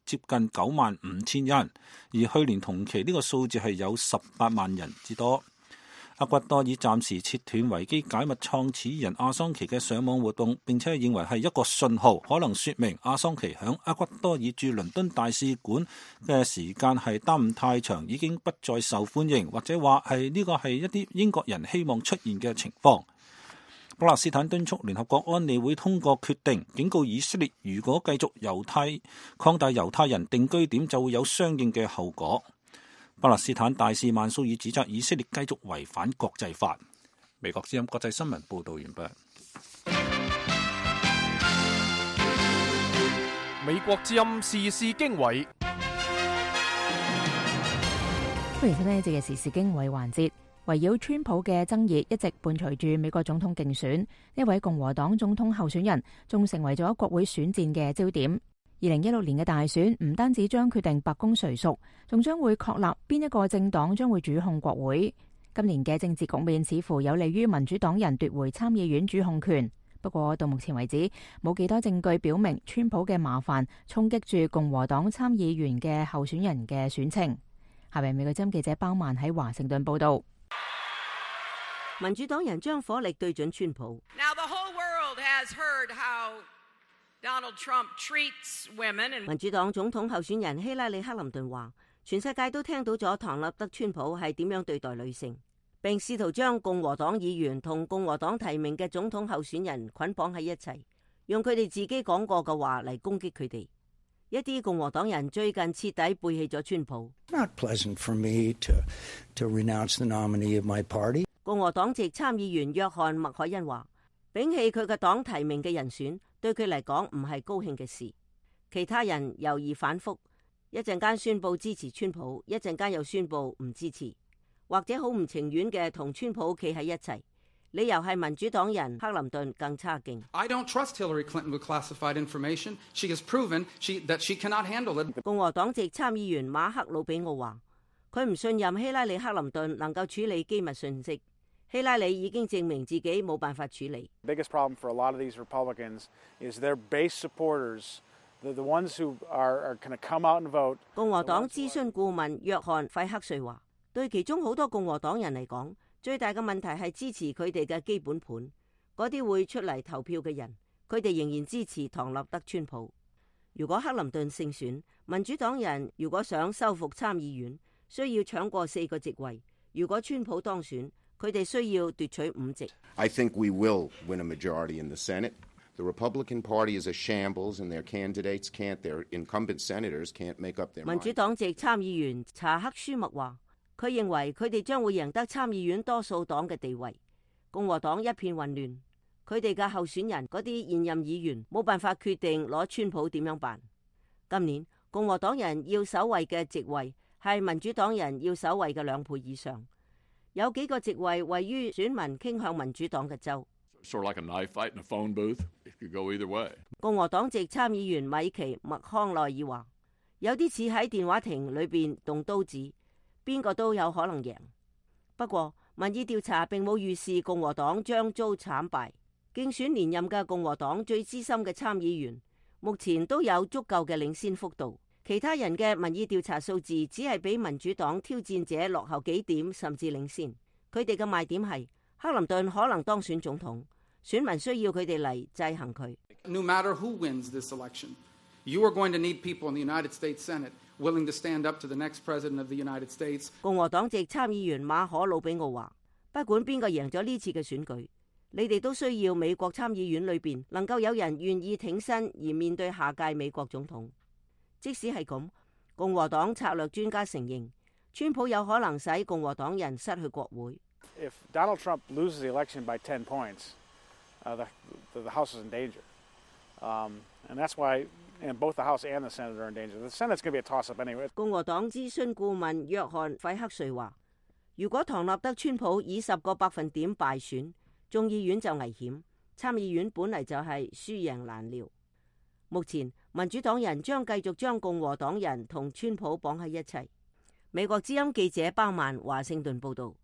接近95,000人，而去年同期呢個數字係有18萬人之多。厄瓜多爾暫時切斷維基解密創始人阿桑奇嘅上網活動，並且認為係一個信號，可能說明阿桑奇響厄瓜多爾駐倫敦大使館嘅時間係耽誤太長，已經不再受歡迎，或者話係呢個係一啲英國人希望出現嘅情況。巴勒斯坦敦促聯合國安理會通過決定，警告以色列如果繼續擴大猶太人定居點，就會有相應嘅後果。巴勒斯坦大使曼蘇爾指責以色列繼續違反國際法。美國之音國際新聞報道完畢。 美國之音時事經緯， 歡迎收聽呢節嘅時事經緯環節。圍繞川普嘅爭議一直伴隨住美國總統競選，呢位共和黨總統候選人仲成為咗國會選戰嘅焦點。2016年嘅大選唔單止將決定白宮誰屬，仲將會確立邊一個政黨將會主控國會。今年嘅政治局面似乎有利於民主黨人奪回參議院主控權，不過到目前為止冇幾多證據表明川普嘅麻煩衝擊住共和黨參議員嘅候選人嘅選情。下面美國之音記者包曼喺華盛頓報道。 民主黨人將火力對準川普。 Now the whole world has heard how Donald Trump treats women. 民主黨總統候選人希拉里克林頓話，全世界都聽到咗唐納德川普係點樣對待女性，並試圖將共和黨議員同共和黨提名嘅總統候選人捆綁喺一齊，用佢哋自己講過嘅話嚟攻擊佢哋。一啲共和黨人最近徹底背棄咗川普。 Not pleasant for me to renounce the nominee of my party. 共和黨籍參議員約翰麥凱恩話，摒棄佢嘅黨提名嘅人選對佢嚟講唔係高興嘅事。其他人猶豫反覆，一陣間宣布支持川普，一陣間又宣布唔支持，或者好唔情願嘅同川普企喺一齊。理由係民主黨人克林頓更差勁。 I don't trust Hillary Clinton with classified information. She has proven that she cannot handle it. 共和黨籍參議員馬克魯比奧話，佢唔信任希拉里克林頓能夠處理機密信息。希拉里已經證明自己冇辦法處理。 Biggest problem for a lot of these Republicans is their base supporters, the ones who are going to come out and vote. 共和黨諮詢顧問約翰費克瑞話，對其中好多共和黨人嚟講，最大嘅問題係支持佢哋嘅基本盤。嗰啲會出嚟投票嘅人，佢哋仍然支持唐納德川普。如果克林頓勝選，民主黨人如果想收復參議院，需要搶過4個席位。如果川普當選，佢哋需要奪取5席。 I think we will win a majority in the Senate. The Republican Party is a shambles, and their candidates can't, their incumbent senators can't make up their mind. 民主黨籍參議員查克舒默話，佢認為佢哋將會贏得參議院多數黨嘅地位。共和黨一片混亂，佢哋嘅候選人嗰啲現任議員冇辦法決定攞川普點樣辦。今年共和黨人要守衛嘅席位係民主黨人要守衛嘅2倍以上。有幾個席位位於選民傾向民主黨嘅州。 Sort of like a knife fight in a phone booth. It could go either way. 共和黨籍參議員米奇麥康奈爾話，有啲似喺電話亭裏邊動刀子，邊個都有可能贏。不過民意調查並冇預示共和黨將遭慘敗。競選連任嘅共和黨最資深嘅參議員目前都有足夠嘅領先幅度。其他人嘅民意調查數字只係比民主黨挑戰者落後幾點，甚至領先。佢哋嘅賣點係克林頓可能當選總統，選民需要佢哋嚟制衡佢。 No matter who wins this election, you are going to need people in the United States Senate willing to stand up to the next president of the United States. 共和黨籍參議員馬可魯比奧話，不管邊個贏咗呢次嘅選舉，你哋都需要美國參議院裏邊能夠有人願意挺身而面對下屆美國總統。即使係咁，共和黨策略專家承認，川普有可能使共和黨人失去國會。 If Donald Trump loses the election by 10 points, the House is in danger, and that's why both the House and the Senate are in danger. The Senate's going to be a toss-up anyway. 共和黨諮詢顧問約翰費克瑞話，如果唐納德川普以10個百分點敗選，眾議院就危險。參議院本嚟就係輸贏難料。目前民主黨人將繼續將共和黨人同川普綁喺一齊。美國之音記者包曼華盛頓報道。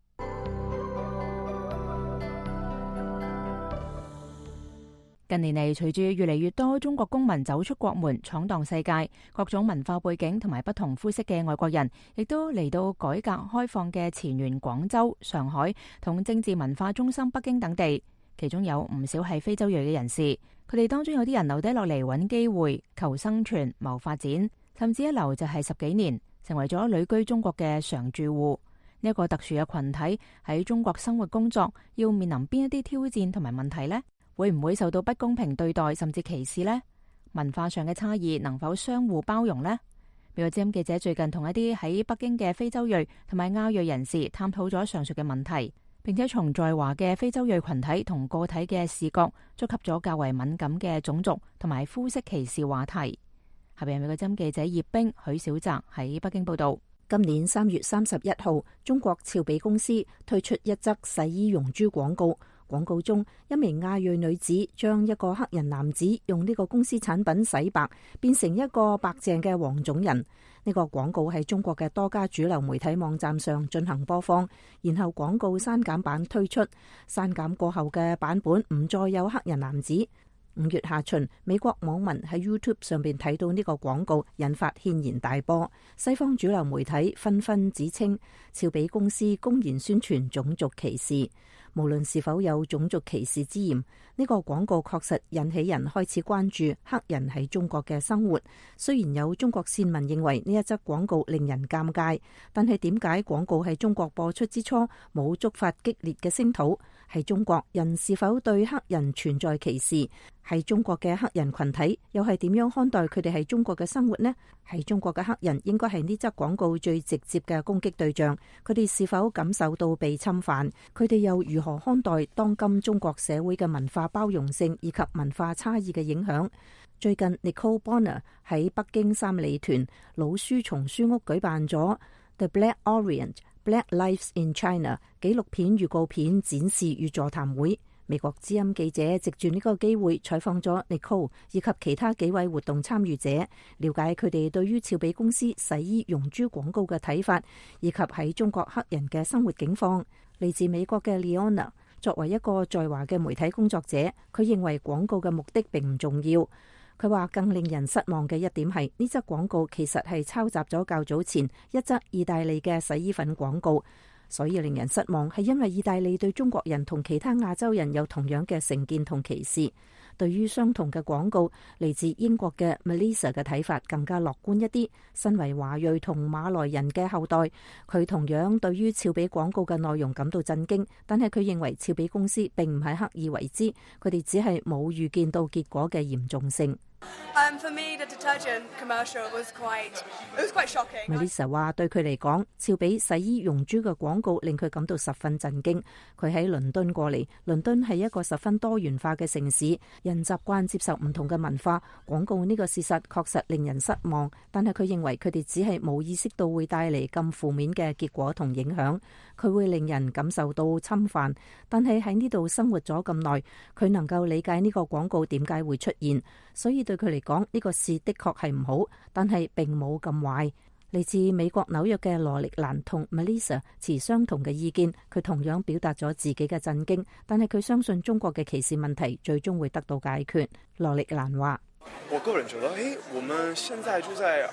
近年嚟，隨住越嚟越多中國公民走出國門闖蕩世界，各種文化背景同埋不同膚色嘅外國人，亦都嚟到改革開放嘅前沿廣州、上海同政治文化中心北京等地。其中有唔少係非洲裔嘅人士，佢哋當中有啲人留低落嚟揾機會、求生存、謀發展，甚至一留就係10幾年，成為咗旅居中國嘅常住戶。呢一個特殊嘅群體喺中國生活工作，要面臨邊一啲挑戰同埋問題呢？會唔會受到不公平對待甚至歧視呢？文化上嘅差異能否相互包容呢？美國之音記者最近同一啲喺北京嘅非洲裔同埋亞裔人士探討咗上述嘅問題，並且從在華嘅非洲裔群體同個體嘅視角，觸及咗較為敏感嘅種族同埋膚色歧視話題。下邊美國之音記者葉冰、許小澤喺北京報道。 今年3月31號，中國峭比公司推出一則洗衣溶珠廣告。廣告中，一名亞裔女子將一個黑人男子用呢個公司產品洗白，變成一個白淨嘅黃種人。呢個廣告喺中國嘅多家主流媒體網站上進行播放，然後廣告刪減版推出。刪減過後嘅版本唔再有黑人男子。5月下旬，美國網民喺 YouTube 上邊睇到呢個廣告，引發軒然大波。西方主流媒體紛紛指稱峭比公司公然宣傳種族歧視。無論是否有種族歧視之嫌，呢個廣告確實引起人開始關注黑人喺中國嘅生活。雖然有中國線民認為呢一則廣告令人尷尬，但係點解廣告喺中國播出之初冇觸發激烈嘅聲討？喺中國，人是否對黑人存在歧視？喺中國嘅黑人群體又係點樣看待佢哋喺中國嘅生活呢？喺中國嘅黑人應該係呢則廣告最直接嘅攻擊對象，佢哋是否感受到被侵犯？佢哋又如何看待當今中國社會嘅文化包容性以及文化差異嘅影響？最近 Nicole Bonner 喺北京三里屯老書叢書屋舉辦咗 The Black Orient：Black Lives in China 紀錄片預告片展示與座談會。美國之音記者藉住呢個機會採訪咗 Nicole 以及其他幾位活動參與者，了解佢哋對於峭比公司洗衣溶珠廣告嘅睇法，以及喺中國黑人嘅生活境況。嚟自美國嘅 Leona 作為一個在華嘅媒體工作者，佢認為廣告嘅目的並唔重要。佢話更令人失望嘅一點係呢則廣告其實係抄襲咗較早前一則意大利嘅洗衣粉廣告。所以令人失望係因為意大利對中國人同其他亞洲人有同樣嘅成見同歧視。對於相同嘅廣告，嚟自英國嘅 Melissa 嘅睇法更加樂觀一啲。身為華裔同馬來人嘅後代，佢同樣對於峭比廣告嘅內容感到震驚，但係佢認為峭比公司並唔係刻意為之，佢哋只係冇預見到結果嘅嚴重性。 For me, the detergent commercial was quite shocking. Melissa 話對佢嚟講，峭比洗衣溶珠嘅廣告令佢感到十分震驚。佢喺倫敦過嚟，倫敦係一個十分多元化嘅城市，人習慣接受唔同嘅文化。廣告呢個事實確實令人失望，但係佢認為佢哋只係冇意識到會帶嚟咁負面嘅結果同影響。佢會令人感受到侵犯，但係喺呢度生活咗咁耐，佢能夠理解呢個廣告點解會出現，所以對佢嚟講呢個事的確係唔好，但係並冇咁壞。嚟自美國紐約嘅羅力蘭同 Melissa 持相同嘅意見，佢同樣表達咗自己嘅震驚，但係佢相信中國嘅歧視問題最終會得到解決。羅力蘭話： 我個人覺得，我們現在就在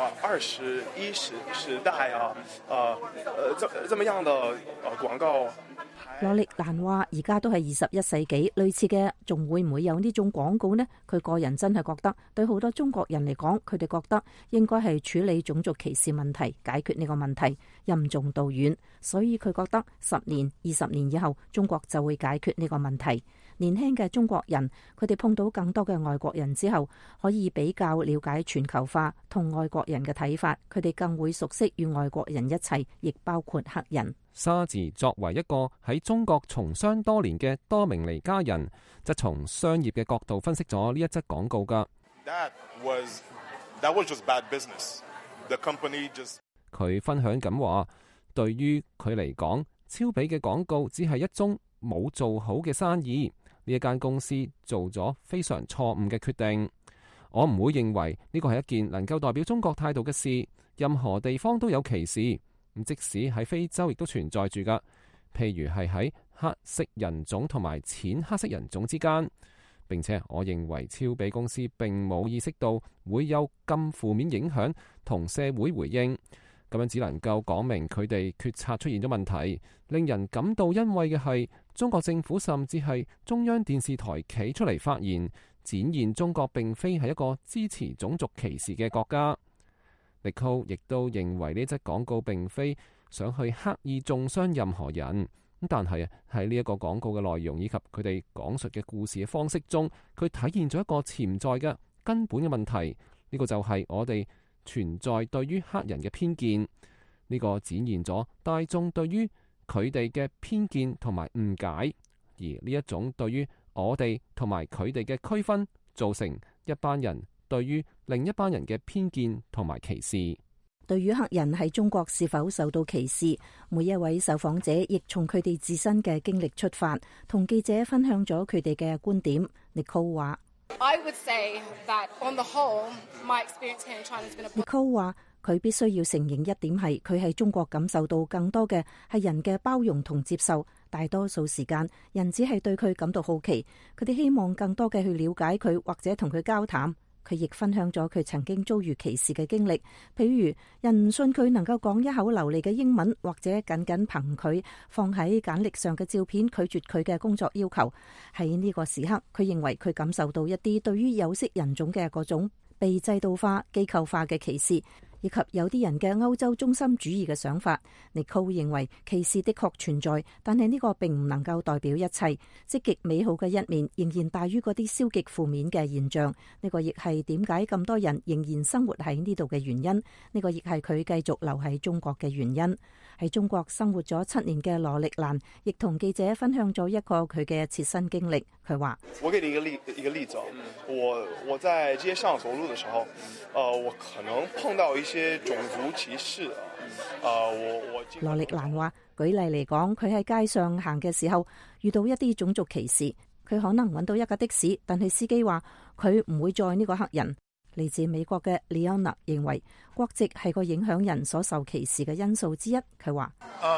21時代這麼樣的廣告。 羅力蘭話：而家都係21世紀，類似嘅仲會唔會有呢種廣告呢？佢個人真係覺得，對好多中國人嚟講，佢哋覺得應該係處理種族歧視問題，解決呢個問題，任重道遠。所以佢覺得10年、20年以後，中國就會解決呢個問題。年輕嘅中國人，佢哋碰到更多嘅外國人之後，可以比較了解全球化同外國人嘅睇法，佢哋更會熟悉與外國人一齊，亦包括黑人。 沙治作為一個喺中國從商多年嘅多明尼加人，則從商業嘅角度分析咗呢一則廣告㗎。佢分享咁話，對於佢嚟講，峭比嘅廣告只係一宗冇做好嘅生意。呢一間公司做咗非常錯誤嘅決定。我唔會認為呢個係一件能夠代表中國態度嘅事。任何地方都有歧視，即使喺非洲亦都存在住㗎。譬如係喺黑色人種同埋淺黑色人種之間， 並且我認為超比公司並冇意識到會有咁負面影響同社會回應，咁樣只能夠講明佢哋決策出現咗問題。令人感到欣慰嘅係，中國政府甚至係中央電視台企出嚟發言，展現中國並非係一個支持種族歧視嘅國家。Nicole 亦都認為呢則廣告並非想去刻意中傷任何人，但係喺呢一個廣告嘅內容以及佢哋講述嘅故事嘅方式中，佢體現咗一個潛在嘅根本嘅問題。呢個就係我哋存在對於黑人嘅偏見。呢個展現咗大眾對於佢哋嘅偏見同埋誤解，而呢一種對於我哋同埋佢哋嘅區分，造成一班人對於另一班人嘅偏見同埋歧視。 對於黑人喺中國是否受到歧視，每一位受訪者亦從佢哋自身嘅經歷出發，同記者分享咗佢哋嘅觀點。Nicole 話 I would say that on the whole, my experience here in China has been a Nicole 話佢必須要承認一點係，佢喺中國感受到更多嘅係人嘅包容同接受。大多數時間，人只係對佢感到好奇，佢哋希望更多嘅去了解佢或者同佢交談。佢亦分享咗佢曾經遭遇歧視嘅經歷，譬如人唔信佢能夠講一口流利嘅英文，或者僅僅憑佢放喺簡歷上嘅照片拒絕佢嘅工作要求。喺呢個時刻，佢認為佢感受到一啲對於有色人種嘅嗰種被制度化、機構化嘅歧視，以及有啲人嘅歐洲中心主義嘅想法。Nicole 認為歧視的確存在，但係呢個並唔能夠代表一切。積極美好嘅一面仍然大於嗰啲消極負面嘅現象。呢個亦係點解咁多人仍然生活喺呢度嘅原因。呢個亦係佢繼續留喺中國嘅原因。喺中國生活咗7年嘅羅力蘭，亦同記者分享咗一個佢嘅切身經歷。佢話： 我給你一個例子，我在街上走路的時候，我可能碰到一些種族歧視。 羅力蘭話：舉例嚟講，佢喺街上行嘅時候遇到一啲種族歧視，佢可能揾到一架的士，但係司機話佢唔會載呢個黑人。嚟自美國嘅 Leona 認為國籍係個影響人所受歧視嘅因素之一。佢話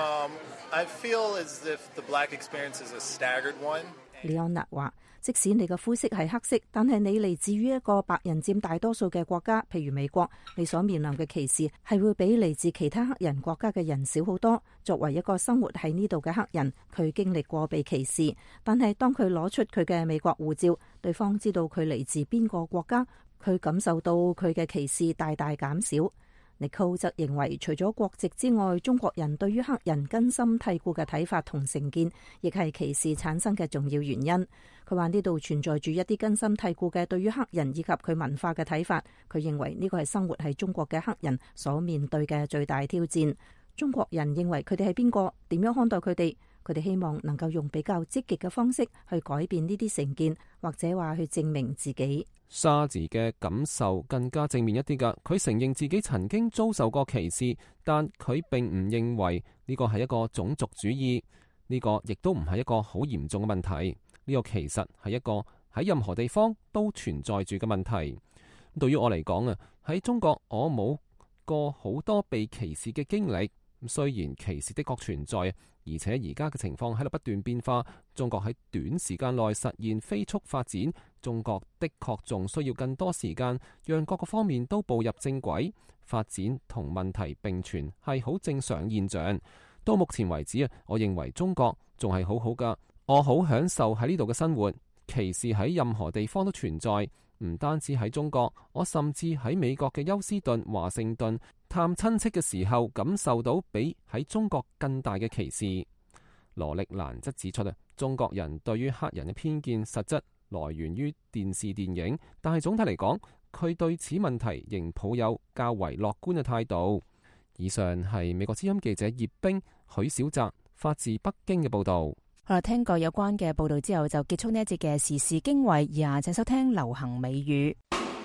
：I feel as if the black experience is a staggered one. Leona 話：即使你嘅膚色係黑色，但係你嚟自於一個白人佔大多數嘅國家，譬如美國，你所面臨嘅歧視係會比嚟自其他黑人國家嘅人少好多。作為一個生活喺呢度嘅黑人，佢經歷過被歧視，但係當佢攞出佢嘅美國護照，對方知道佢嚟自邊個國家，佢感受到佢嘅歧視大大減少。Nicole 則認為，除咗國籍之外，中國人對於黑人根深蒂固嘅睇法同成見，亦係歧視產生嘅重要原因。佢話呢度存在住一啲根深蒂固嘅對於黑人以及佢文化嘅睇法。佢認為呢個係生活喺中國嘅黑人所面對嘅最大挑戰。中國人認為佢哋係邊個，點樣看待佢哋？佢哋希望能夠用比較積極嘅方式去改變呢啲成見，或者話去證明自己。 沙治嘅感受更加正面一啲㗎，佢承認自己曾經遭受過歧視，但佢並唔認為呢個係一個種族主義，呢個亦都唔係一個好嚴重嘅問題。呢個其實係一個喺任何地方都存在住嘅問題。對於我嚟講啊，喺中國我冇過好多被歧視嘅經歷。雖然歧視的確存在，而且而家嘅情況喺度不斷變化。中國喺短時間內實現飛速發展，中國的確仲需要更多時間，讓各個方面都步入正軌。發展同問題並存係好正常現象。到目前為止啊，我認為中國仲係好好㗎，我好享受喺呢度嘅生活。歧視喺任何地方都存在，唔單止喺中國，我甚至喺美國嘅休斯頓、華盛頓探親戚嘅時候，感受到比喺中國更大嘅歧視。羅力蘭則指出啊，中國人對於黑人嘅偏見實質來源於電視電影，但係總體嚟講，佢對此問題仍抱有較為樂觀嘅態度。以上係美國之音記者葉冰、許小澤發自北京嘅報道。 好啦，聽過有關嘅報道之後，就結束呢一節嘅時事經緯。而家請收聽流行美語。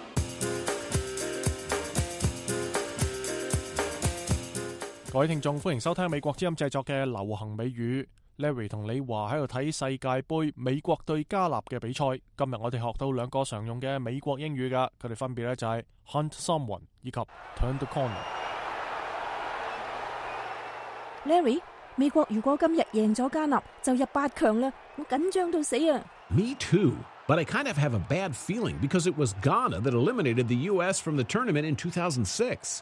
各位聽眾，歡迎收聽美國之音製作嘅流行美語。Larry 同李華喺度睇世界盃美國對加納嘅比賽。今日我哋學到2個常用嘅美國英語噶，佢哋分別咧就係 hunt someone 以及 turn the corner。Larry， 美國如果今日贏咗加納，就入8強啦，我緊張到死啊！ Me too. But I kind of have a bad feeling because it was Ghana that eliminated the U.S. from the tournament in 2006.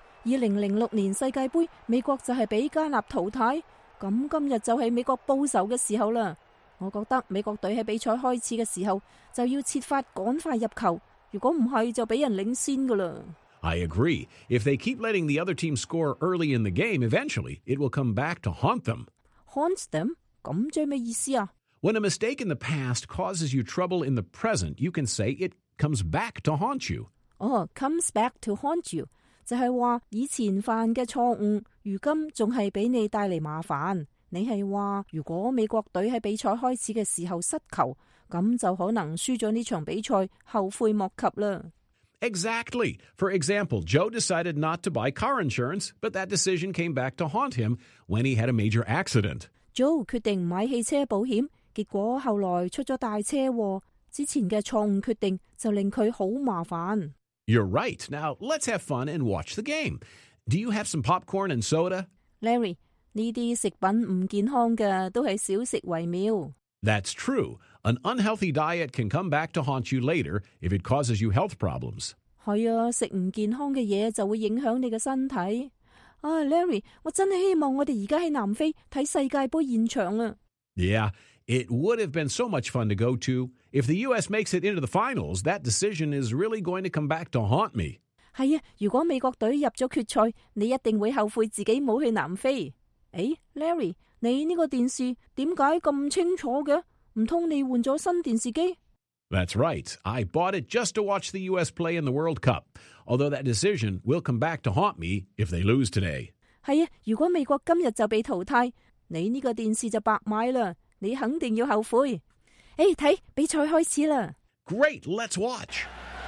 2006年世界盃，美國就係俾加納淘汰。咁今日就係美國報仇嘅時候啦。我覺得美國隊喺比賽開始嘅時候就要設法趕快入球，如果唔係就俾人領先噶啦。 I agree. If they keep letting the other team score early in the game, eventually it will come back to haunt them. Haunt them? 咁即係咩意思啊？ When a mistake in the past causes you trouble in the present, you can say it comes back to haunt you. Comes back to haunt you 就係話以前犯嘅錯誤，如今仲係俾你帶嚟麻煩。你係話如果美國隊喺比賽開始嘅時候失球，咁就可能輸咗呢場比賽，後悔莫及啦。 Exactly. For example, Joe decided not to buy car insurance, but that decision came back to haunt him when he had a major accident. Joe 決定唔買汽車保險，結果後來出咗大車禍。之前嘅錯誤決定就令佢好麻煩。 You're right. Now, let's have fun and watch the game. Do you have some popcorn and soda? Larry, 呢啲食品唔健康嘅，都係少食為妙。 That's true. An unhealthy diet can come back to haunt you later if it causes you health problems. 係啊，食唔健康嘅嘢就會影響你嘅身體。Larry, 我真係希望我哋而家喺南非睇世界盃現場啊。 Yeah, it would have been so much fun to go to. If the U.S. makes it into the finals, that decision is really going to come back to haunt me. 係啊，如果美國隊入咗決賽，你一定會後悔自己冇去南非。Larry, 你呢個電視點解咁清楚嘅？唔通你換咗新電視機？ That's right. I bought it just to watch the U.S. play in the World Cup. Although that decision will come back to haunt me if they lose today. 係啊，如果美國今日就被淘汰，你呢個電視就白買啦，你肯定要後悔。睇比賽開始啦！ Great, let's watch.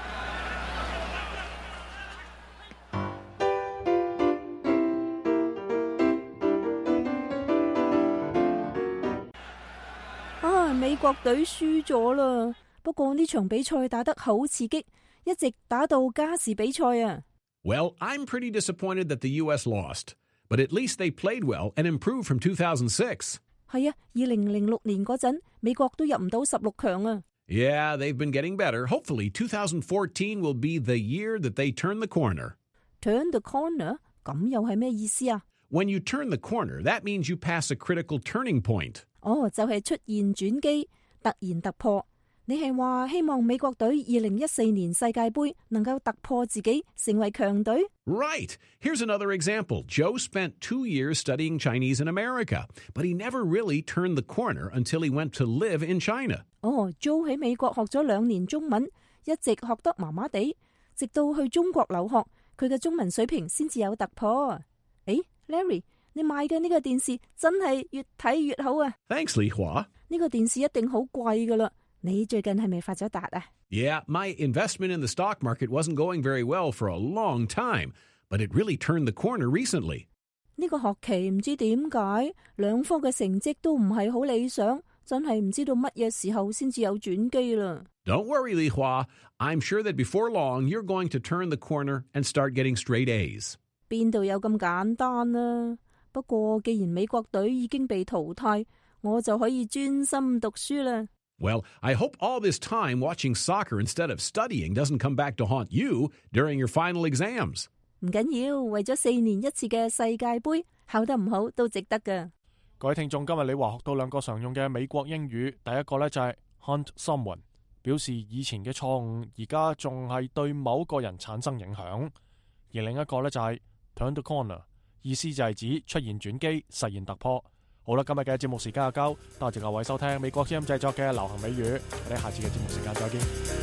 美國隊輸咗啦，不過呢場比賽打得好刺激，一直打到加時比賽啊。 Well, I'm pretty disappointed that the U.S. lost, but at least they played well and improved from 2006. 係啊，2006年嗰陣，美國都入唔到16強啊。 Yeah, they've been getting better. Hopefully, 2014 will be the year that they turn the corner. Turn the corner? 咁又係咩意思啊？ When you turn the corner, that means you pass a critical turning point. 就係出現轉機，突然突破。你係話希望美國隊2014年世界盃能夠突破自己，成為強隊？ Right. Here's another example. Joe spent 2 years studying Chinese in America, but he never really turned the corner until he went to live in China. Joe 喺美國學咗2年中文，一直學得麻麻地，直到去中國留學，佢嘅中文水平先至有突破。Larry， 你買嘅呢個電視真係越睇越好啊 ！Thanks, Li Hua。 呢個電視一定好貴噶啦。你最近係咪發咗達啊 ？Yeah, my investment in the stock market wasn't going very well for a long time, but it really turned the corner recently. 呢個學期唔知點解兩科嘅成績都唔係好理想，真係唔知道乜嘢時候先至有轉機啦。 Don't worry, Li Hua. I'm sure that before long you're going to turn the corner and start getting straight A's. 邊度有咁簡單啊？不過既然美國隊已經被淘汰，我就可以專心讀書啦。 Well, I hope all this time watching soccer instead of studying doesn't come back to haunt you during your final exams. 唔緊要，為咗4年一次嘅世界盃，考得唔好都值得㗎。 各位聽眾，今日你話學到2個常用嘅美國英語，第一個呢就係 haunt someone， 表示以前嘅錯誤而家仲係對某個人產生影響；而另一個呢就係 turn the corner， 意思就係指出現轉機，實現突破。好啦，今日嘅節目時間就夠，多謝各位收聽美國之音製作嘅流行美語，我哋下次嘅節目時間再見。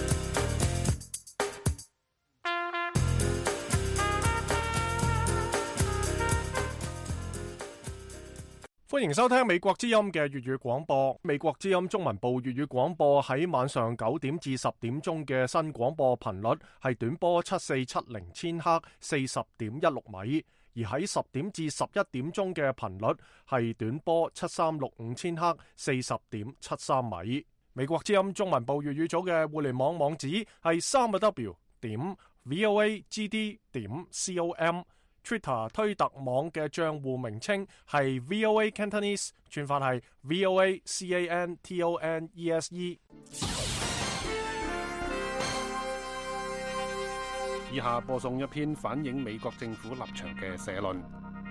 歡迎收聽美國之音嘅粵語廣播。美國之音中文部粵語廣播喺晚上9點至10點鐘嘅新廣播頻率係短波7470千赫40.16米。而喺10點至11點鐘嘅頻率係短波7365千赫40.73米。美國之音中文部粵語組嘅互聯網網址係3w.voagd.com。Twitter 推特網嘅賬戶名稱係 VOA Cantonese， 串法係 VOA CANTONESE。 以下播送一篇反映美國政府立場嘅社論。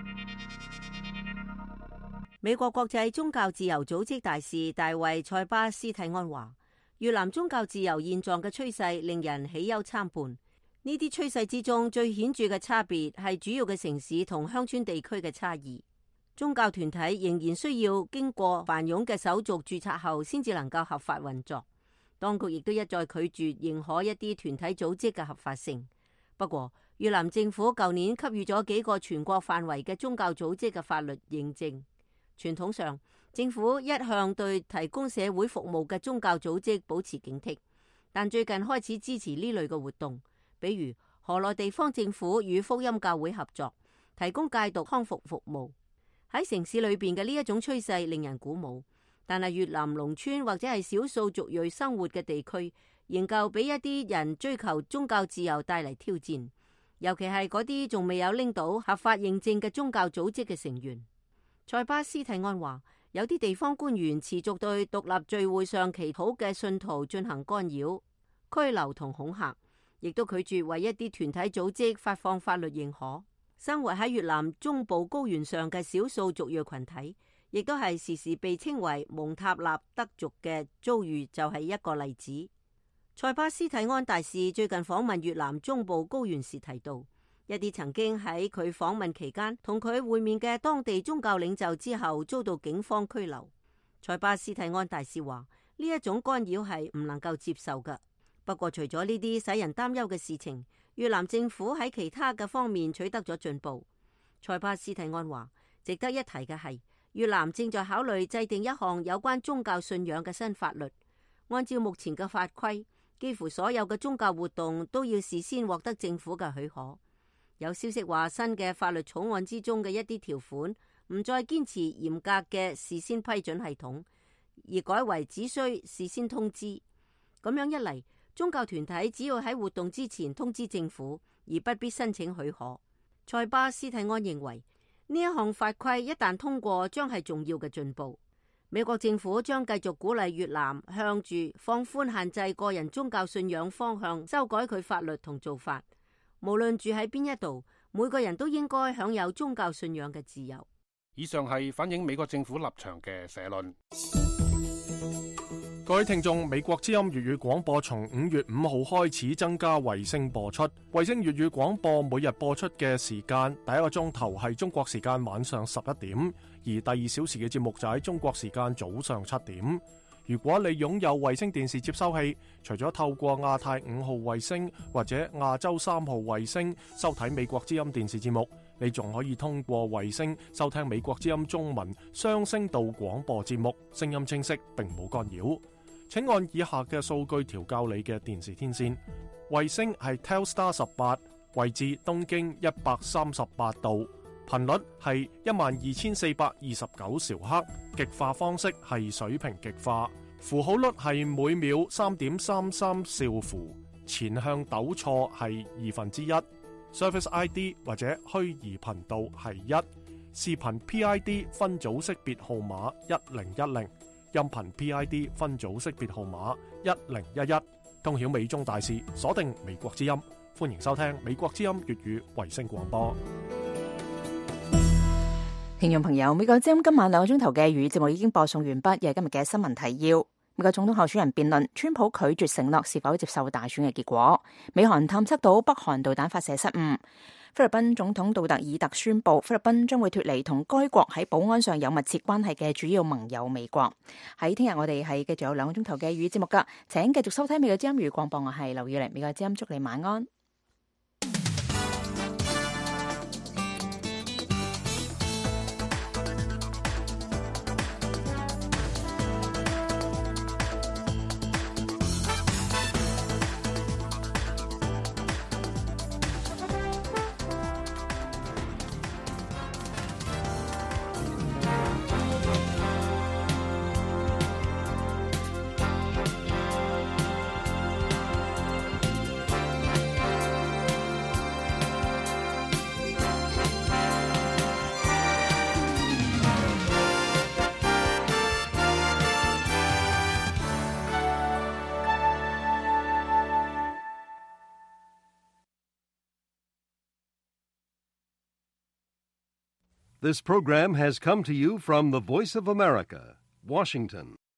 美國國際宗教自由組織大使大衛塞巴斯蒂安話，越南宗教自由現狀嘅趨勢令人喜憂參半。呢啲趨勢之中最顯著嘅差別係主要嘅城市同鄉村地區嘅差異。宗教團體仍然需要經過繁冗嘅手續註冊後先至能夠合法運作。當局亦都一再拒絕認可一啲團體組織嘅合法性。不過，越南政府舊年給予咗幾個全國範圍嘅宗教組織嘅法律認證。傳統上，政府一向對提供社會服務嘅宗教組織保持警惕，但最近開始支持呢類嘅活動，比如河內地方政府與福音教會合作，提供戒毒康復服務。喺城市裏邊嘅呢一種趨勢令人鼓舞，但係越南農村或者係少數族裔生活嘅地區，仍舊俾一啲人追求宗教自由帶嚟挑戰，尤其係嗰啲仲未有拎到合法認證嘅宗教組織嘅成員。塞巴斯蒂安話，有啲地方官員持續對獨立聚會上祈禱嘅信徒進行干擾、拘留同恐嚇，亦都拒絕為一啲團體組織發放法律認可。生活喺越南中部高原上嘅少數族裔群體，亦都係時時被稱為蒙塔納德族嘅遭遇就係一個例子。塞巴斯蒂安大使最近訪問越南中部高原時提到，一啲曾經喺佢訪問期間同佢會面嘅當地宗教領袖之後遭到警方拘留。塞巴斯蒂安大使話，呢一種干擾係唔能夠接受嘅。不過除咗呢啲使人擔憂嘅事情，越南政府喺其他嘅方面取得咗進步。塞巴斯蒂安話，值得一提嘅係，越南正在考慮制定一項有關宗教信仰嘅新法律。按照目前嘅法規，幾乎所有嘅宗教活動都要事先獲得政府嘅許可。有消息話，新嘅法律草案之中嘅一啲條款唔再堅持嚴格嘅事先批准系統，而改為只需事先通知。咁樣一嚟，宗教團體只要喺活動之前通知政府，而不必申請許可。塞巴斯蒂安認為，呢一項法規一旦通過，將係重要嘅進步。美國政府將繼續鼓勵越南向住放寬限制個人宗教信仰方向修改佢法律同做法。無論住喺邊一度，每個人都應該享有宗教信仰嘅自由。 以上係反映美國政府立場嘅社論。 各位聽眾，美國之音粵語廣播從5月5號開始增加衛星播出。衛星粵語廣播每日播出嘅時間，第一個鐘頭係中國時間晚上11點，而第2小時嘅節目就喺中國時間早上7點。如果你擁有衛星電視接收器，除咗透過亞太5號衛星或者亞洲3號衛星收睇美國之音電視節目，你仲可以通過衛星收聽美國之音中文雙聲道廣播節目，聲音清晰並冇干擾。請按以下嘅數據調校你嘅電視天線。衛星係 Telstar 18，位置東經138度，頻率係12429兆赫，極化方式係水平極化，符號率係每秒3.33兆符，前向抖錯係1/2， Service ID 或者虛擬頻道係1，視頻 PID 分組識別號碼1010，音頻 PID 分組識別號碼1011，通曉美中大事，鎖定美國之音，歡迎收聽美國之音粵語衛星廣播。 聽眾朋友，美國之音今晚2個鐘頭嘅粵語節目已經播送完畢，又係今日嘅新聞提要。美國總統候選人辯論，川普拒絕承諾是否接受大選嘅結果。美韓探測到北韓導彈發射失誤。菲律賓總統杜特爾特宣布，菲律賓將會脫離同該國喺保安上有密切關係嘅主要盟友美國。喺聽日我哋係繼續有2個鐘頭嘅粵語節目噶，請繼續收聽美國之音粵語廣播，我係劉宇玲，美國之音祝你晚安。 This program has come to you from the Voice of America, Washington.